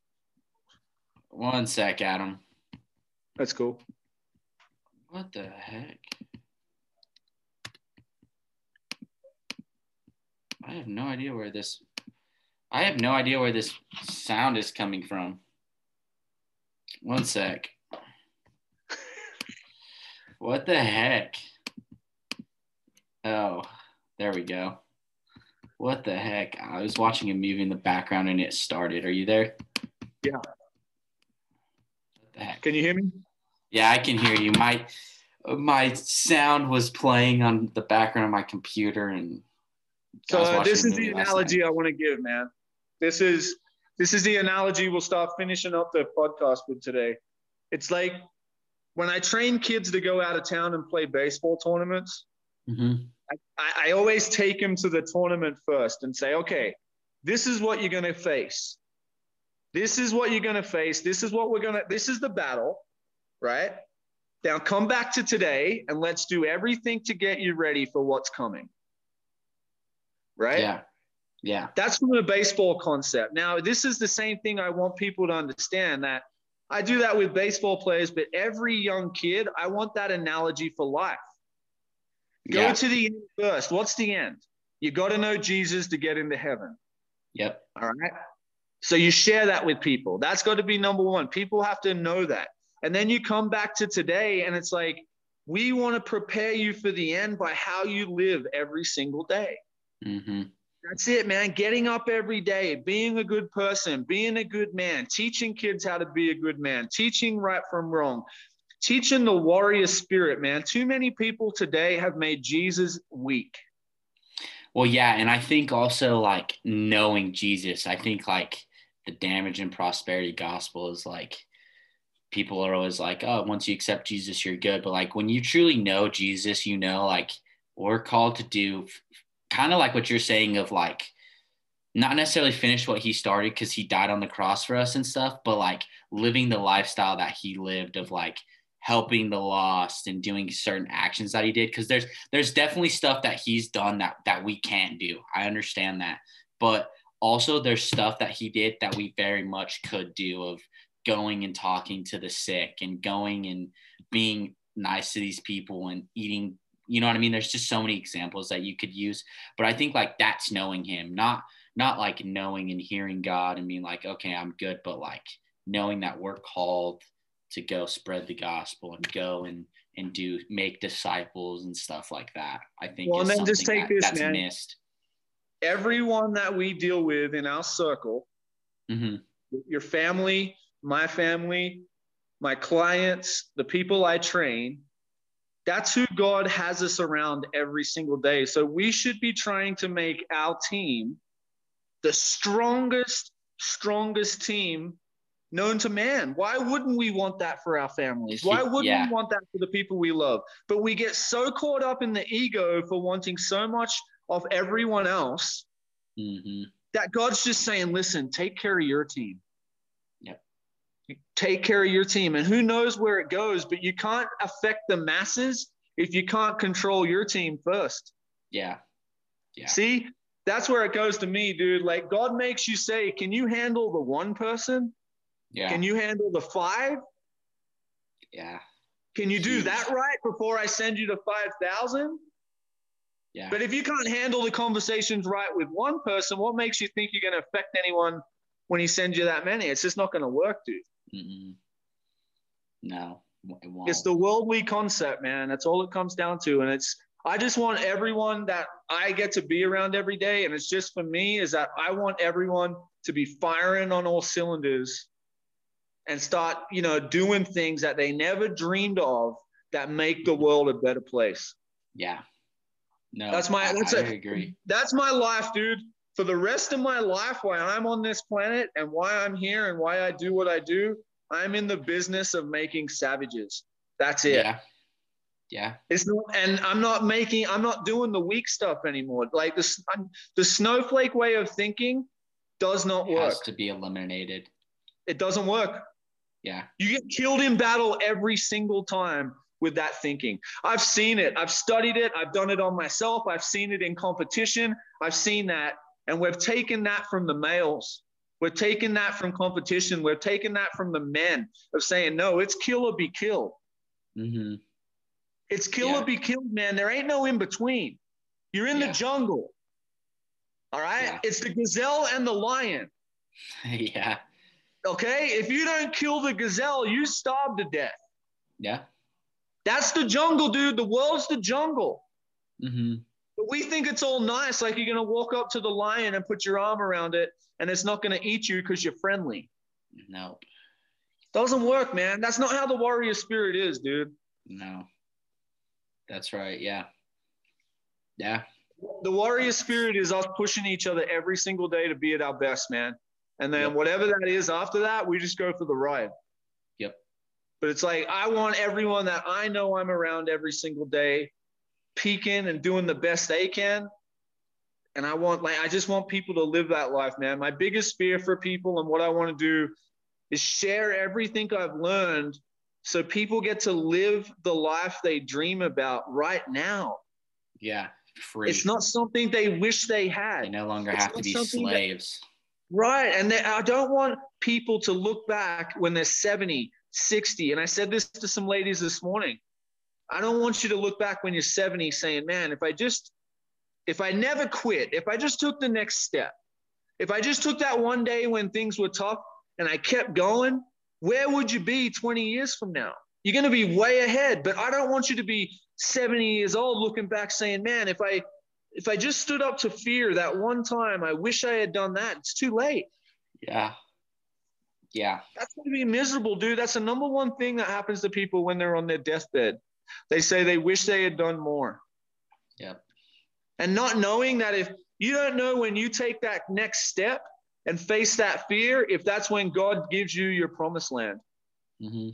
1 sec, Adam. That's cool. What the heck? I have no idea where this sound is coming from. 1 sec. What the heck? Oh, there we go. What the heck? I was watching a movie in the background and it started. Are you there? Yeah. What the heck? Can you hear me? Yeah, I can hear you. My sound was playing on the background of my computer, and so this is the analogy I want to give, man. This is the analogy we'll start finishing up the podcast with today. It's like when I train kids to go out of town and play baseball tournaments, mm-hmm. I always take them to the tournament first and say, okay, this is what you're going to face. This is what you're going to face. This is the battle, right? Now come back to today and let's do everything to get you ready for what's coming. Right? Yeah. Yeah. That's from a baseball concept. Now, this is the same thing I want people to understand, that I do that with baseball players, but every young kid, I want that analogy for life. Go to the end first. What's the end? You got to know Jesus to get into heaven. Yep. All right. So you share that with people. That's got to be number one. People have to know that. And then you come back to today and it's like, we want to prepare you for the end by how you live every single day. Mm-hmm. That's it, man. Getting up every day, being a good person, being a good man, teaching kids how to be a good man, teaching right from wrong, teaching the warrior spirit, man. Too many people today have made Jesus weak. Well, yeah. And I think also like knowing Jesus, I think like the damage and prosperity gospel is like, people are always like, oh, once you accept Jesus, you're good. But like when you truly know Jesus, you know, like we're called to do kind of like what you're saying of like, not necessarily finish what he started because he died on the cross for us and stuff, but like living the lifestyle that he lived of like helping the lost and doing certain actions that he did. Cause there's definitely stuff that he's done that we can't do. I understand that. But also there's stuff that he did that we very much could do, of going and talking to the sick and going and being nice to these people and eating, you know what I mean? There's just so many examples that you could use, but I think like that's knowing him, not like knowing and hearing God and being like, okay, I'm good, but like knowing that we're called to go spread the gospel and go and do, make disciples and stuff like that. I think Well, and is then just something take this, that's man. missed. Everyone that we deal with in our circle, Mm-hmm. your family, my clients, the people I train, that's who God has us around every single day. So we should be trying to make our team the strongest team known to man. Why wouldn't we want that for our families? Why wouldn't we want that for the people we love? But we get so caught up in the ego for wanting so much of everyone else, mm-hmm. that God's just saying, listen, take care of your team. Yep. Take care of your team. And who knows where it goes, but you can't affect the masses if you can't control your team first. Yeah. See, that's where it goes to me, dude. Like, God makes you say, can you handle the one person? Yeah. Can you handle the 5? Yeah. Can you do that right before I send you to 5,000? Yeah. But if you can't handle the conversations right with one person, what makes you think you're going to affect anyone when he sends you that many? It's just not going to work, dude. Mm-mm. No, it won't. It's the worldly concept, man. That's all it comes down to. And I just want everyone that I get to be around every day, and it's just for me, is that I want everyone to be firing on all cylinders and start, doing things that they never dreamed of that make the world a better place. Yeah. No, I agree. That's my life, dude. For the rest of my life, while I'm on this planet and why I'm here and why I do what I do, I'm in the business of making savages. That's it. Yeah. It's not, and I'm not doing the weak stuff anymore. Like the snowflake way of thinking does not work. It has to be eliminated. It doesn't work. Yeah. You get killed in battle every single time with that thinking. I've seen it. I've studied it. I've done it on myself. I've seen it in competition. I've seen that. And we've taken that from the males. We're taking that from competition. We're taking that from the men of saying, no, it's kill or be killed. Mm-hmm. It's kill or be killed, man. There ain't no in between. You're in the jungle. All right? Yeah. It's the gazelle and the lion. Yeah. Okay? If you don't kill the gazelle, you starve to death. Yeah. That's the jungle, dude. The world's the jungle. Mm-hmm. But we think it's all nice, like you're going to walk up to the lion and put your arm around it, and it's not going to eat you because you're friendly. No. Doesn't work, man. That's not how the warrior spirit is, dude. No. That's right. Yeah. Yeah. The warrior spirit is us pushing each other every single day to be at our best, man. And then whatever that is after that, we just go for the ride. Yep. But it's like, I want everyone that I know I'm around every single day peaking and doing the best they can. And I just want people to live that life, man. My biggest fear for people and what I want to do is share everything I've learned so people get to live the life they dream about right now. Yeah, free. It's not something they wish they had. They no longer have to be slaves. Right. And I don't want people to look back when they're 70, 60. And I said this to some ladies this morning. I don't want you to look back when you're 70 saying, man, if I never quit, if I just took the next step, if I just took that one day when things were tough and I kept going, where would you be 20 years from now? You're going to be way ahead. But I don't want you to be 70 years old looking back saying, man, if I just stood up to fear that one time, I wish I had done that. It's too late. Yeah. Yeah. That's going to be miserable, dude. That's the number one thing that happens to people when they're on their deathbed. They say they wish they had done more. Yep. And not knowing that if you don't know when you take that next step and face that fear, if that's when God gives you your promised land. Mm-hmm.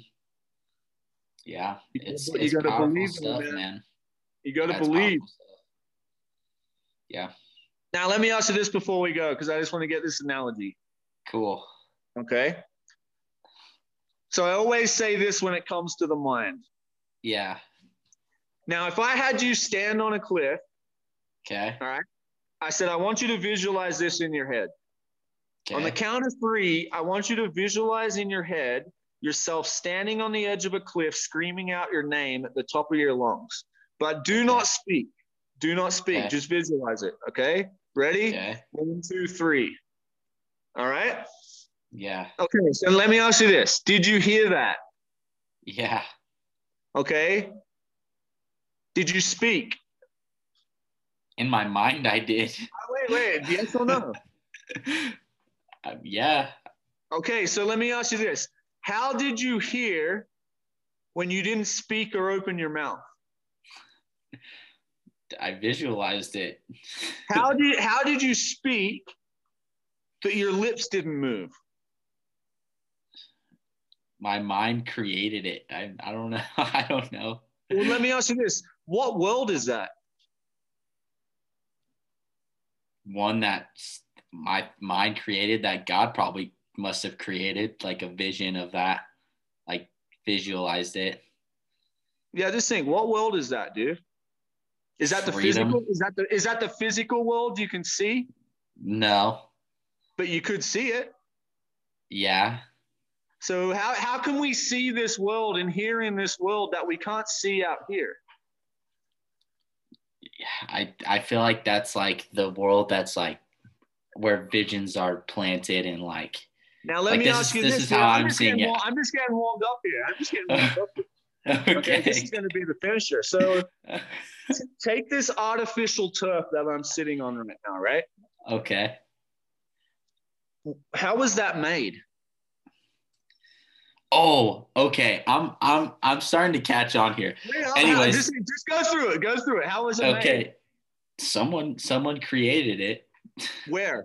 Yeah. It's gotta powerful believe stuff, man. You got to believe. Yeah. Now, let me ask you this before we go, because I just want to get this analogy. Cool. Okay. So I always say this when it comes to the mind. Yeah. Now, if I had you stand on a cliff, Okay. all right, I said, I want you to visualize this in your head. Okay. On the count of 3, I want you to visualize in your head yourself standing on the edge of a cliff, screaming out your name at the top of your lungs. But do not speak. Do not speak. Okay. Just visualize it. Okay? Ready? Okay. 1, 2, 3. All right? Yeah. Okay, so let me ask you this. Did you hear that? Yeah. Okay. Did you speak? In my mind, I did. Wait. Yes or no? Yeah. Okay, so let me ask you this. How did you hear when you didn't speak or open your mouth? I visualized it. How did you speak but your lips didn't move? My mind created it. I don't know. I don't know. Well, let me ask you this. What world is that? One that my mind created, that God probably must have created, like a vision of that, like visualized it. Yeah, just think, what world is that, dude? Is that the Freedom. physical? Is that the physical world you can see? No. But you could see it. Yeah. So how can we see this world and hear in this world that we can't see out here? I feel like that's like the world that's like where visions are planted and like. Now let like me ask you this this. is how I'm seeing it. I'm just getting warmed up here. Okay, this is going to be the finisher. So take this artificial turf that I'm sitting on right now, right? Okay. How was that made? Oh, okay. I'm starting to catch on here. Anyways, just go through it. Go through it. How was it made? Okay. Someone created it. Where?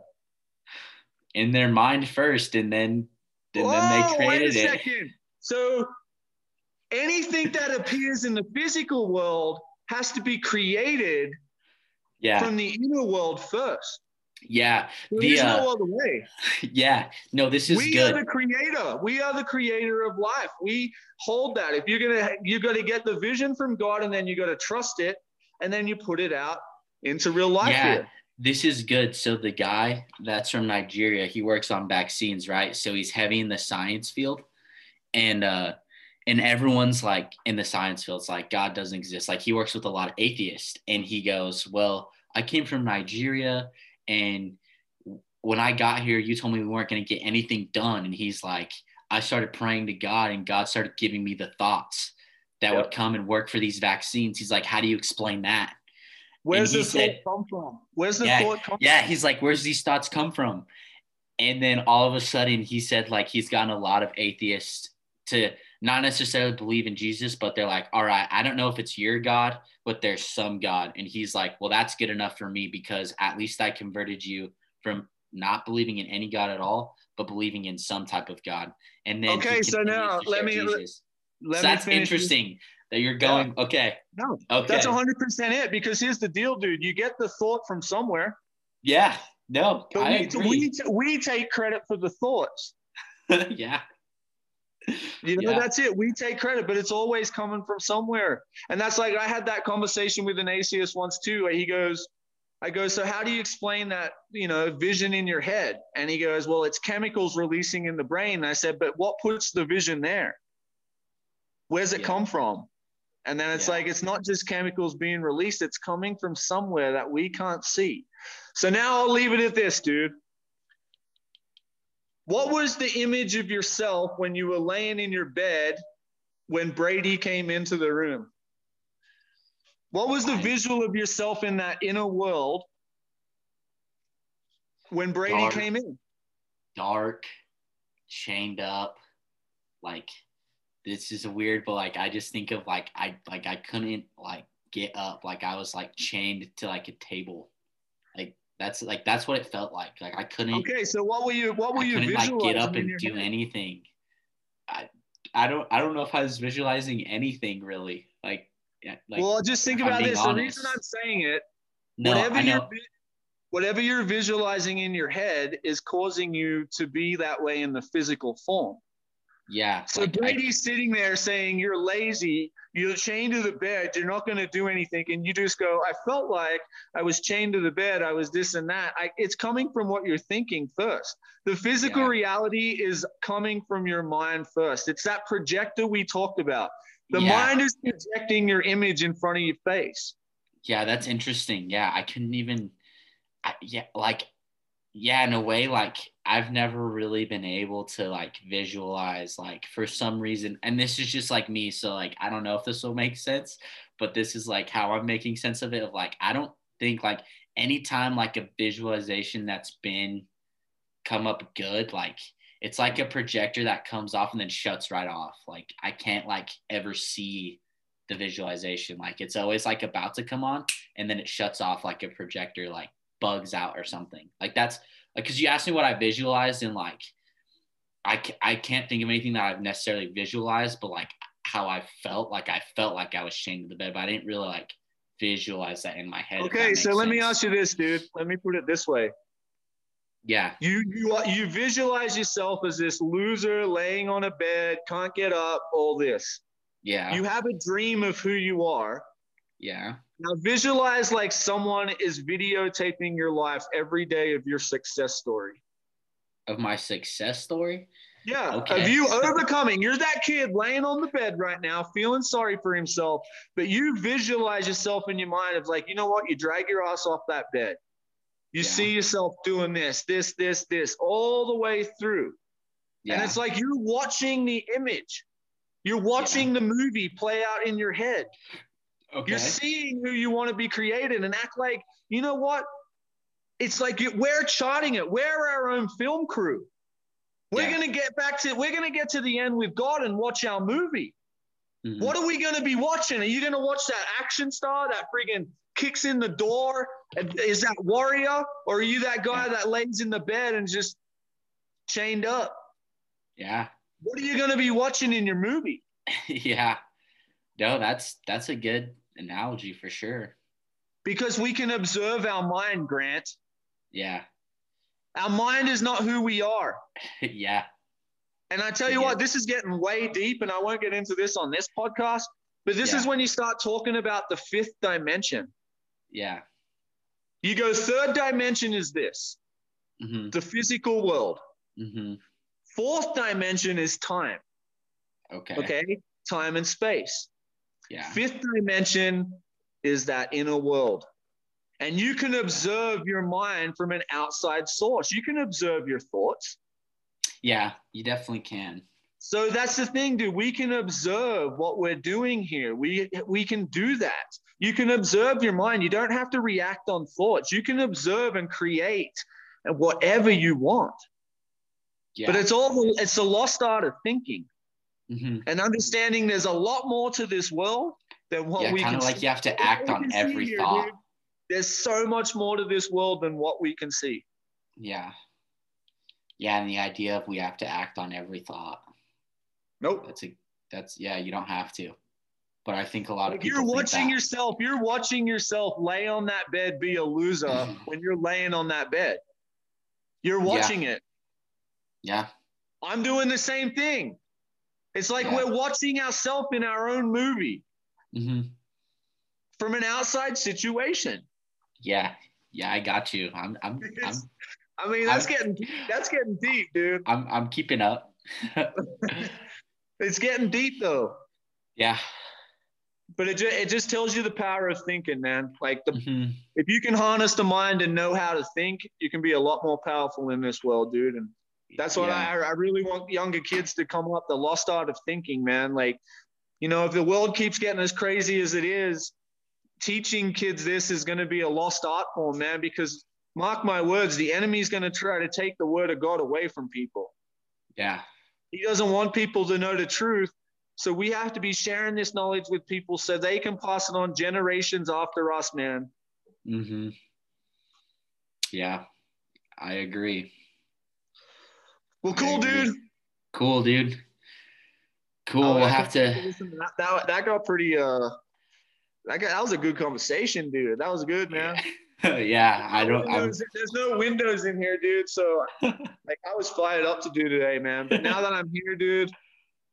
In their mind first, and then they created wait a second. it. So anything that appears in the physical world has to be created from the inner world first. Yeah. There's no other way. Yeah. No, this is good. We are the creator. We are the creator of life. We hold that. If you got to get the vision from God, and then you got to trust it, and then you put it out into real life here. This is good. So the guy that's from Nigeria, he works on vaccines, right? So he's heavy in the science field, and everyone's like in the science field, it's like God doesn't exist. Like he works with a lot of atheists, and he goes, well, I came from Nigeria, and when I got here, you told me we weren't going to get anything done. And he's like, I started praying to God, and God started giving me the thoughts that would come and work for these vaccines. He's like, how do you explain that? Where's the thought come from? Where's the thought come from? Yeah, he's like, where's these thoughts come from? And then all of a sudden he said like he's gotten a lot of atheists to not necessarily believe in Jesus, but they're like, all right, I don't know if it's your God, but there's some God. And he's like, well, that's good enough for me, because at least I converted you from not believing in any God at all, but believing in some type of God. And then okay, so now that's interesting that you're going. Yeah. Okay. No, okay. That's 100% it, because here's the deal, dude. You get the thought from somewhere. Yeah. No, but we take credit for the thoughts. Yeah. That's it. We take credit, but it's always coming from somewhere. And that's like, I had that conversation with an atheist once too, where I go, so how do you explain that, vision in your head? And he goes, well, it's chemicals releasing in the brain. And I said, but what puts the vision there? Where's it come from? And then it's like, it's not just chemicals being released. It's coming from somewhere that we can't see. So now I'll leave it at this, dude. What was the image of yourself when you were laying in your bed when Brady came into the room? What was the visual of yourself in that inner world when Brady came in? Dark, chained up, like, this is weird, but like I just think of like I couldn't like get up, like I was like chained to like a table, that's what it felt like I couldn't. Okay, so what were you visualizing? Like get up and do anything. I don't know if I was visualizing anything really. Well, just think about this. The reason I'm saying it, whatever you're visualizing in your head is causing you to be that way in the physical form. Yeah. So Like Brady's sitting there saying, you're lazy, you're chained to the bed, you're not going to do anything. And you just go, I felt like I was chained to the bed, I was this and that. It's coming from what you're thinking first. The physical yeah. reality is coming from your mind first. It's that projector we talked about. The Yeah. mind is projecting your image in front of your face. Yeah, that's interesting. Yeah, I couldn't even yeah, like yeah, in a way, like I've never really been able to like visualize like for some reason, and this is just like me, so like I don't know if this will make sense, but this is like how I'm making sense of it. Of like I don't think like anytime like a visualization that's been come up good, like it's like a projector that comes off and then shuts right off. Like I can't like ever see the visualization. Like it's always like about to come on and then it shuts off like a projector like bugs out or something. Like that's like because you asked me what I visualized and like I can't think of anything that I've necessarily visualized, but like how I felt like I was chained to the bed, but I didn't really like visualize that in my head. Okay, so let me ask you this, dude. Let me put it this way. Yeah. You visualize yourself as this loser laying on a bed, can't get up, all this. Yeah. You have a dream of who you are. Yeah. Now visualize like someone is videotaping your life every day of your success story. Of my success story? Yeah. Okay. Of you overcoming. You're that kid laying on the bed right now, feeling sorry for himself, but you visualize yourself in your mind of like, you know what? You drag your ass off that bed. You see yourself doing this, all the way through. Yeah. And it's like you're watching the image. You're watching the movie play out in your head. Okay. You're seeing who you want to be created and act like, you know what? It's like we're charting it. We're our own film crew. We're going to get to the end with God and watch our movie. Mm-hmm. What are we going to be watching? Are you going to watch that action star that friggin' kicks in the door? Is that warrior? Or are you that guy that lays in the bed and just chained up? Yeah. What are you going to be watching in your movie? Yeah. No, that's a good analogy for sure. Because we can observe our mind, Grant. Yeah. Our mind is not who we are. Yeah. And I tell you what, this is getting way deep, and I won't get into this on this podcast, but this is when you start talking about the fifth dimension. Yeah. You go, third dimension is this, the physical world. Mm-hmm. Fourth dimension is time. Okay. Time and space. Yeah. Fifth dimension is that inner world. And you can observe your mind from an outside source. You can observe your thoughts. Yeah, you definitely can. So that's the thing, dude. We can observe what we're doing here. We can do that. You can observe your mind. You don't have to react on thoughts. You can observe and create whatever you want. Yeah. But it's the lost art of thinking and understanding there's a lot more to this world than what we can see. Kind of like you have to act on every thought. Dude. There's so much more to this world than what we can see. Yeah. Yeah, and the idea of we have to act on every thought. Nope. You don't have to. But I think a lot of people you're watching yourself lay on that bed, be a loser when you're laying on that bed. You're watching it. Yeah. I'm doing the same thing. It's like we're watching ourselves in our own movie from an outside situation. Yeah. Yeah, I got you. That's getting deep, dude. I'm keeping up. It's getting deep though. Yeah. But it just tells you the power of thinking, man. Like if you can harness the mind and know how to think, you can be a lot more powerful in this world, dude. And that's what I really want younger kids to come up, the lost art of thinking, man. Like, you know, if the world keeps getting as crazy as it is, teaching kids this is going to be a lost art form, man, because mark my words, the enemy's going to try to take the word of God away from people. Yeah. He doesn't want people to know the truth. So we have to be sharing this knowledge with people so they can pass it on generations after us, man. Mm-hmm. Yeah, I agree. Well, cool, dude. Cool, dude. Cool. We'll have to. That got pretty. That was a good conversation, dude. That was good, man. Yeah, There's no windows in here, dude. So, like, I was fired up to do today, man. But now that I'm here, dude,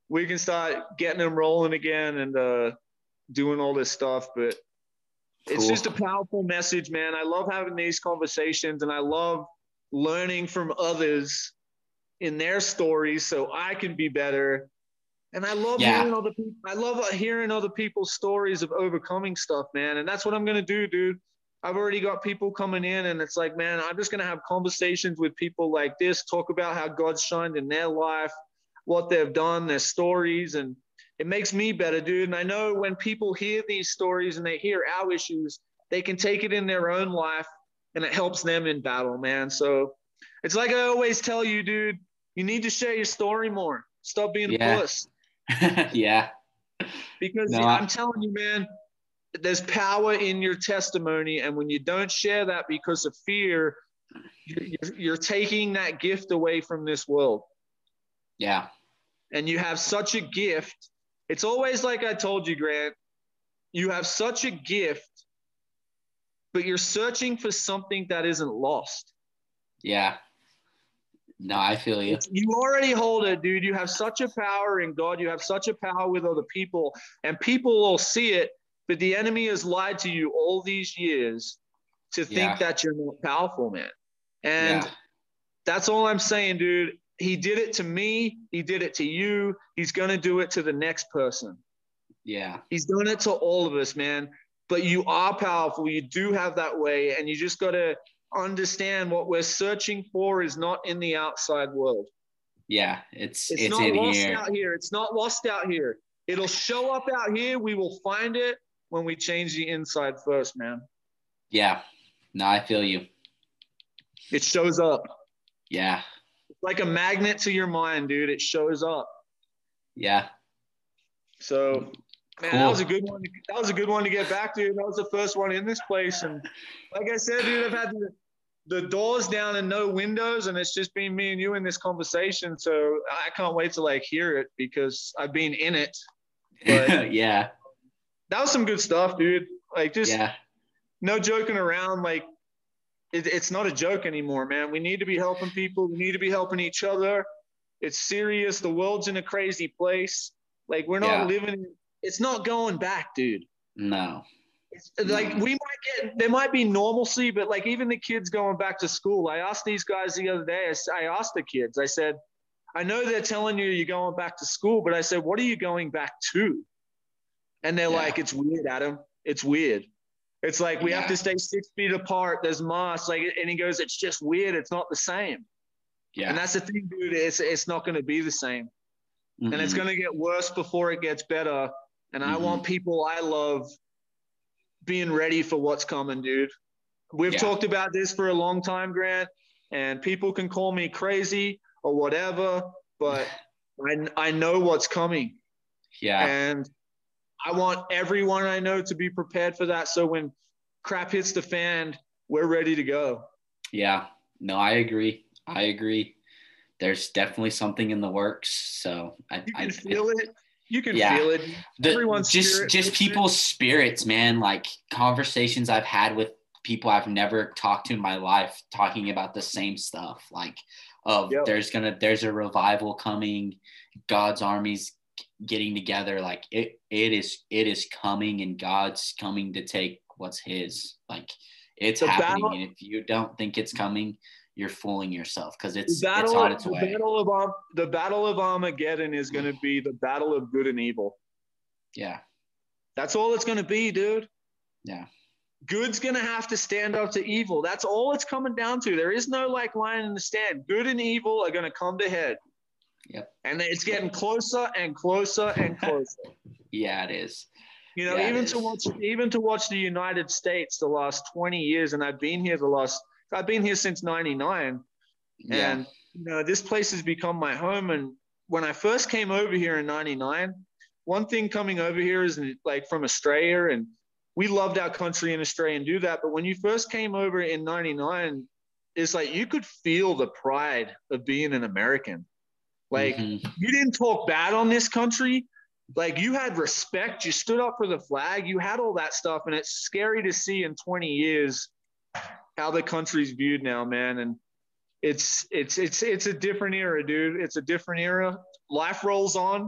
we can start getting them rolling again and doing all this stuff. But it's just a powerful message, man. I love having these conversations, and I love learning from others in their stories so I can be better. And I love hearing other people. I love hearing other people's stories of overcoming stuff, man. And that's what I'm gonna do, dude. I've already got people coming in, and it's like, man, I'm just gonna have conversations with people like this, talk about how God's shined in their life, what they've done, their stories, and it makes me better, dude. And I know when people hear these stories and they hear our issues, they can take it in their own life, and it helps them in battle, man. So it's like I always tell you, dude, you need to share your story more. Stop being a puss. Yeah. Because I'm telling you, man, there's power in your testimony. And when you don't share that because of fear, you're taking that gift away from this world. Yeah. And you have such a gift. It's always like I told you, Grant, you have such a gift, but you're searching for something that isn't lost. Yeah. No, I feel you. You already hold it, dude. You have such a power in God. You have such a power with other people, and people will see it, but the enemy has lied to you all these years to think that you're not powerful, man. And that's all I'm saying, dude. He did it to me. He did it to you. He's going to do it to the next person. Yeah. He's doing it to all of us, man. But you are powerful. You do have that way. And you just got to understand what we're searching for is not in the outside world. Yeah. It's not in lost here. out here. It's not lost out here. It'll show up out here. We will find it when we change the inside first, man. Yeah. No, I feel you. It shows up. Yeah. Like a magnet to your mind, dude. It shows up. Yeah. So, man, cool. That was a good one. That was a good one to get back to. That was the first one in this place. And like I said, dude, I've had the doors down and no windows, and it's just been me and you in this conversation. So I can't wait to like hear it because I've been in it. But yeah. That was some good stuff, dude. Like just no joking around. Like it's not a joke anymore, man. We need to be helping people. We need to be helping each other. It's serious. The world's in a crazy place. Like we're not living. It's not going back, dude. No. It's like there might be normalcy, but like even the kids going back to school. I asked these guys the other day. I asked the kids. I said, I know they're telling you you're going back to school, but I said, what are you going back to? And they're like, it's weird, Adam. It's weird. It's like we have to stay 6 feet apart. There's masks. Like, and he goes, it's just weird. It's not the same. Yeah. And that's the thing, dude. It's not going to be the same. Mm-hmm. And it's going to get worse before it gets better. And I want people I love being ready for what's coming, dude. We've talked about this for a long time, Grant, and people can call me crazy or whatever, but I know what's coming. Yeah. And I want everyone I know to be prepared for that. So when crap hits the fan, we're ready to go. Yeah. No, I agree. There's definitely something in the works. So you can feel it. You can feel it. Everyone's just people's spirits, man. Like conversations I've had with people I've never talked to in my life, talking about the same stuff. Like, there's a revival coming. God's army's getting together. Like it is coming, and God's coming to take what's His. Like it's happening, and if you don't think it's coming, you're fooling yourself because it's on its way. The battle of Armageddon is going to be the battle of good and evil. Yeah. That's all it's going to be, dude. Yeah. Good's going to have to stand up to evil. That's all it's coming down to. There is no like line in the stand. Good and evil are going to come to head. Yep. And it's getting closer and closer and closer. Yeah, it is. You know, even to watch the United States the last 20 years, and I've been here since 99. Yeah. And, you know, this place has become my home. And when I first came over here in 99, one thing coming over here is like from Australia, and we loved our country in Australia and do that. But when you first came over in 99, it's like you could feel the pride of being an American. Like you didn't talk bad on this country. Like you had respect. You stood up for the flag. You had all that stuff. And it's scary to see in 20 years how the country's viewed now, man. And it's a different era, dude. It's a different era. Life rolls on.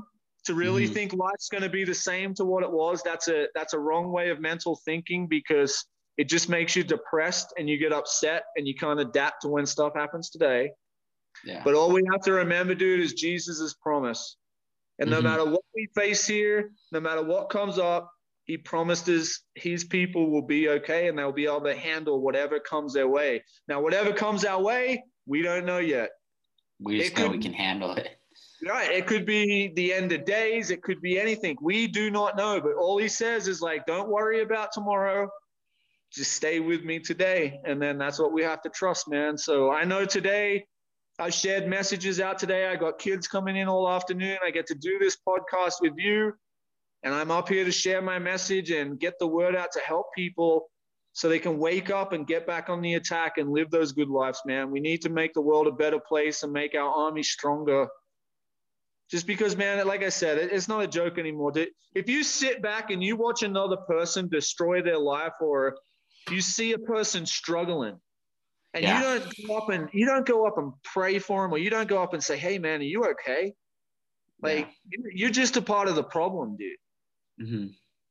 To really think life's going to be the same to what it was, that's a wrong way of mental thinking, because it just makes you depressed and you get upset and you can't adapt to when stuff happens today. Yeah. But all we have to remember, dude, is Jesus' promise. And no matter what we face here, no matter what comes up, he promised us his people will be okay and they'll be able to handle whatever comes their way. Now, whatever comes our way, we don't know yet. We just know we can handle it. Right. It could be the end of days. It could be anything. We do not know. But all he says is like, don't worry about tomorrow. Just stay with me today. And then that's what we have to trust, man. So I know today I shared messages out today. I got kids coming in all afternoon. I get to do this podcast with you. And I'm up here to share my message and get the word out to help people so they can wake up and get back on the attack and live those good lives, man. We need to make the world a better place and make our army stronger. Just because, man, like I said, it's not a joke anymore. If you sit back and you watch another person destroy their life, or you see a person struggling, and you don't go up and pray for them, or you don't go up and say, "Hey, man, are you okay?" Like you're just a part of the problem, dude.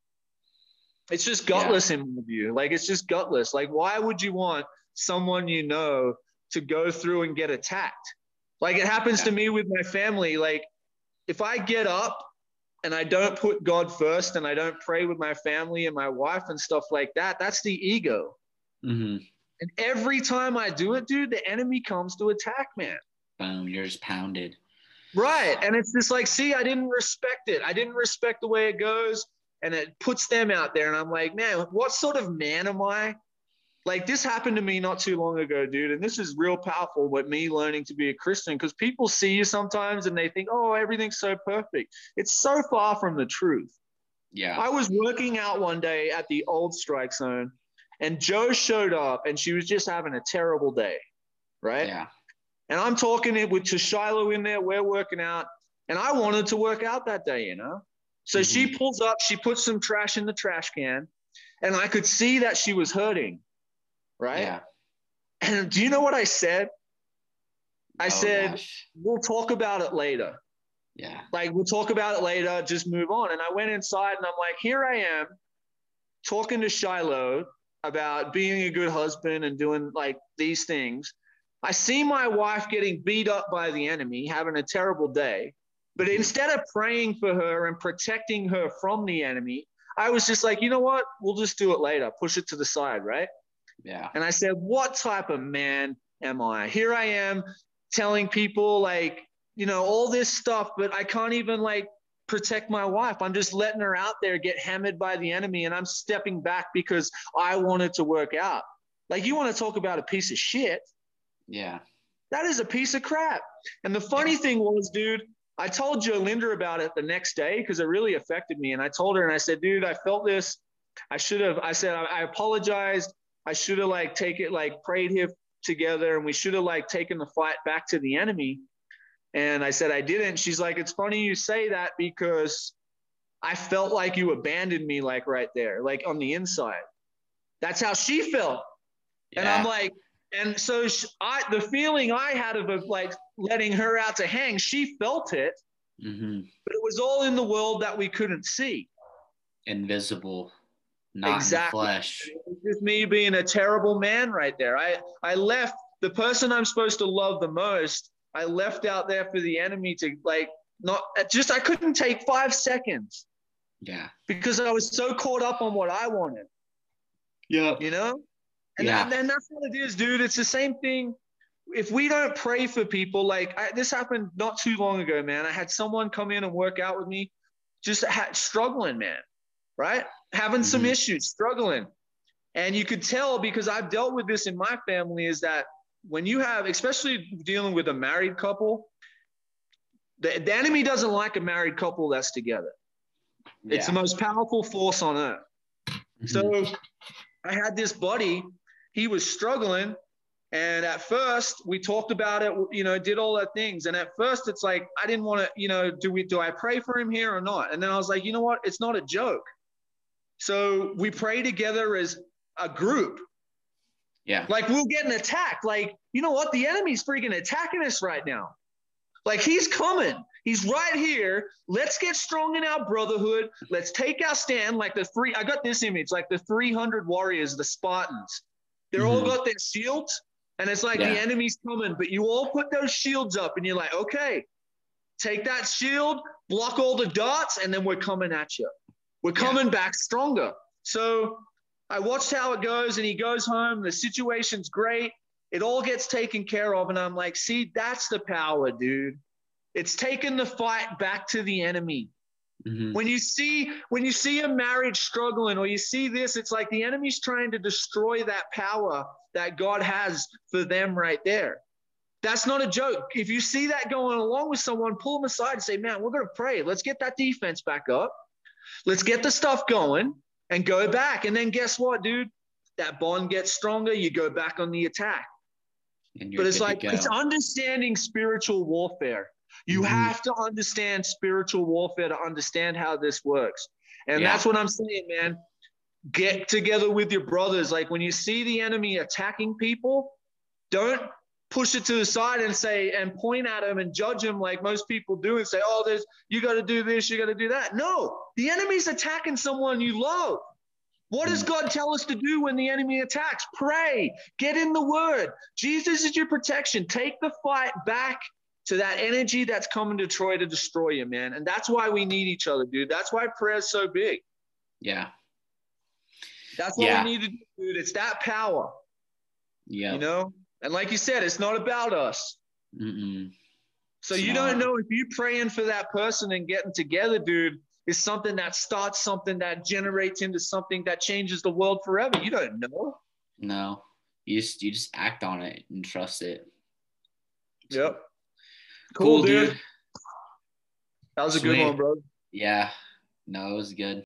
It's just gutless in my view. Like it's just gutless. Like why would you want someone you know to go through and get attacked? Like it happens to me with my family. Like if I get up and I don't put God first and I don't pray with my family and my wife and stuff like that, that's the ego. And every time I do it, dude, the enemy comes to attack, man. Boom, you're just pounded. Right. And it's just like, see, I didn't respect it. I didn't respect the way it goes. And it puts them out there. And I'm like, man, what sort of man am I? Like this happened to me not too long ago, dude. And this is real powerful with me learning to be a Christian, because people see you sometimes and they think, oh, everything's so perfect. It's so far from the truth. Yeah. I was working out one day at the old strike zone and Joe showed up and she was just having a terrible day. Right. Yeah. And I'm talking to Shiloh in there. We're working out and I wanted to work out that day, you know? So she pulls up, she puts some trash in the trash can and I could see that she was hurting. Right. Yeah. And do you know what I said? I said, we'll talk about it later. Yeah. Like, we'll talk about it later. Just move on. And I went inside and I'm like, here I am talking to Shiloh about being a good husband and doing like these things. I see my wife getting beat up by the enemy, having a terrible day. But instead of praying for her and protecting her from the enemy, I was just like, you know what? We'll just do it later. Push it to the side. Right. Yeah. And I said, what type of man am I? Here I am telling people like, you know, all this stuff, but I can't even like protect my wife. I'm just letting her out there get hammered by the enemy. And I'm stepping back because I wanted to work out. Like you want to talk about a piece of shit. Yeah. That is a piece of crap. And the funny thing was, dude, I told Jolinda about it the next day because it really affected me. And I told her and I said, dude, I felt this. I apologized. I should have prayed here together and we should have taken the fight back to the enemy. And I said, I didn't. She's like, it's funny you say that because I felt like you abandoned me right there, on the inside. That's how she felt. Yeah. And I'm like, and so the feeling I had of letting her out to hang, she felt it, but it was all in the world that we couldn't see. Invisible. Not in the flesh. It was just me being a terrible man right there. I left the person I'm supposed to love the most. I left out there for the enemy to I couldn't take 5 seconds. Yeah. Because I was so caught up on what I wanted. Yeah. You know? And then that's what it is, dude. It's the same thing. If we don't pray for people, this happened not too long ago, man. I had someone come in and work out with me, just struggling, man. Right? Having some issues, struggling. And you could tell, because I've dealt with this in my family, is that when you have, especially dealing with a married couple, the enemy doesn't like a married couple that's together. Yeah. It's the most powerful force on earth. So I had this buddy, he was struggling. And at first we talked about it, did all the things. And at first it's like, I didn't want to, do I pray for him here or not? And then I was like, you know what? It's not a joke. So we pray together as a group. Yeah. We're getting attacked. You know what? The enemy's freaking attacking us right now. He's coming. He's right here. Let's get strong in our brotherhood. Let's take our stand like I got this image, like the 300 warriors, the Spartans. They're all got their shields, and it's like the enemy's coming, but you all put those shields up, and you're like, okay, take that shield, block all the darts, and then we're coming at you. We're coming back stronger. So I watched how it goes, and he goes home. The situation's great. It all gets taken care of, and I'm like, see, that's the power, dude. It's taking the fight back to the enemy. When you see a marriage struggling, or you see this, it's like the enemy's trying to destroy that power that God has for them right there. That's not a joke. If you see that going along with someone, pull them aside and say, man, we're going to pray. Let's get that defense back up. Let's get the stuff going and go back. And then guess what, dude? That bond gets stronger. You go back on the attack. But it's like, it's understanding spiritual warfare. You have to understand spiritual warfare to understand how this works. And that's what I'm saying, man. Get together with your brothers. Like when you see the enemy attacking people, don't push it to the side and say, and point at him and judge him like most people do and say, oh, you got to do this, you got to do that. No, the enemy's attacking someone you love. What does God tell us to do when the enemy attacks? Pray, get in the word. Jesus is your protection. Take the fight back to that energy that's coming to try to destroy you, man. And that's why we need each other, dude. That's why prayer is so big. Yeah. That's what we need to do, dude. It's that power. Yeah. You know? And like you said, it's not about us. So you don't know if you praying for that person and getting together, dude, is something that starts something that generates into something that changes the world forever. You don't know. No. You just act on it and trust it. Yep. Cool, dude. That was a good one, bro. Yeah. No, it was good.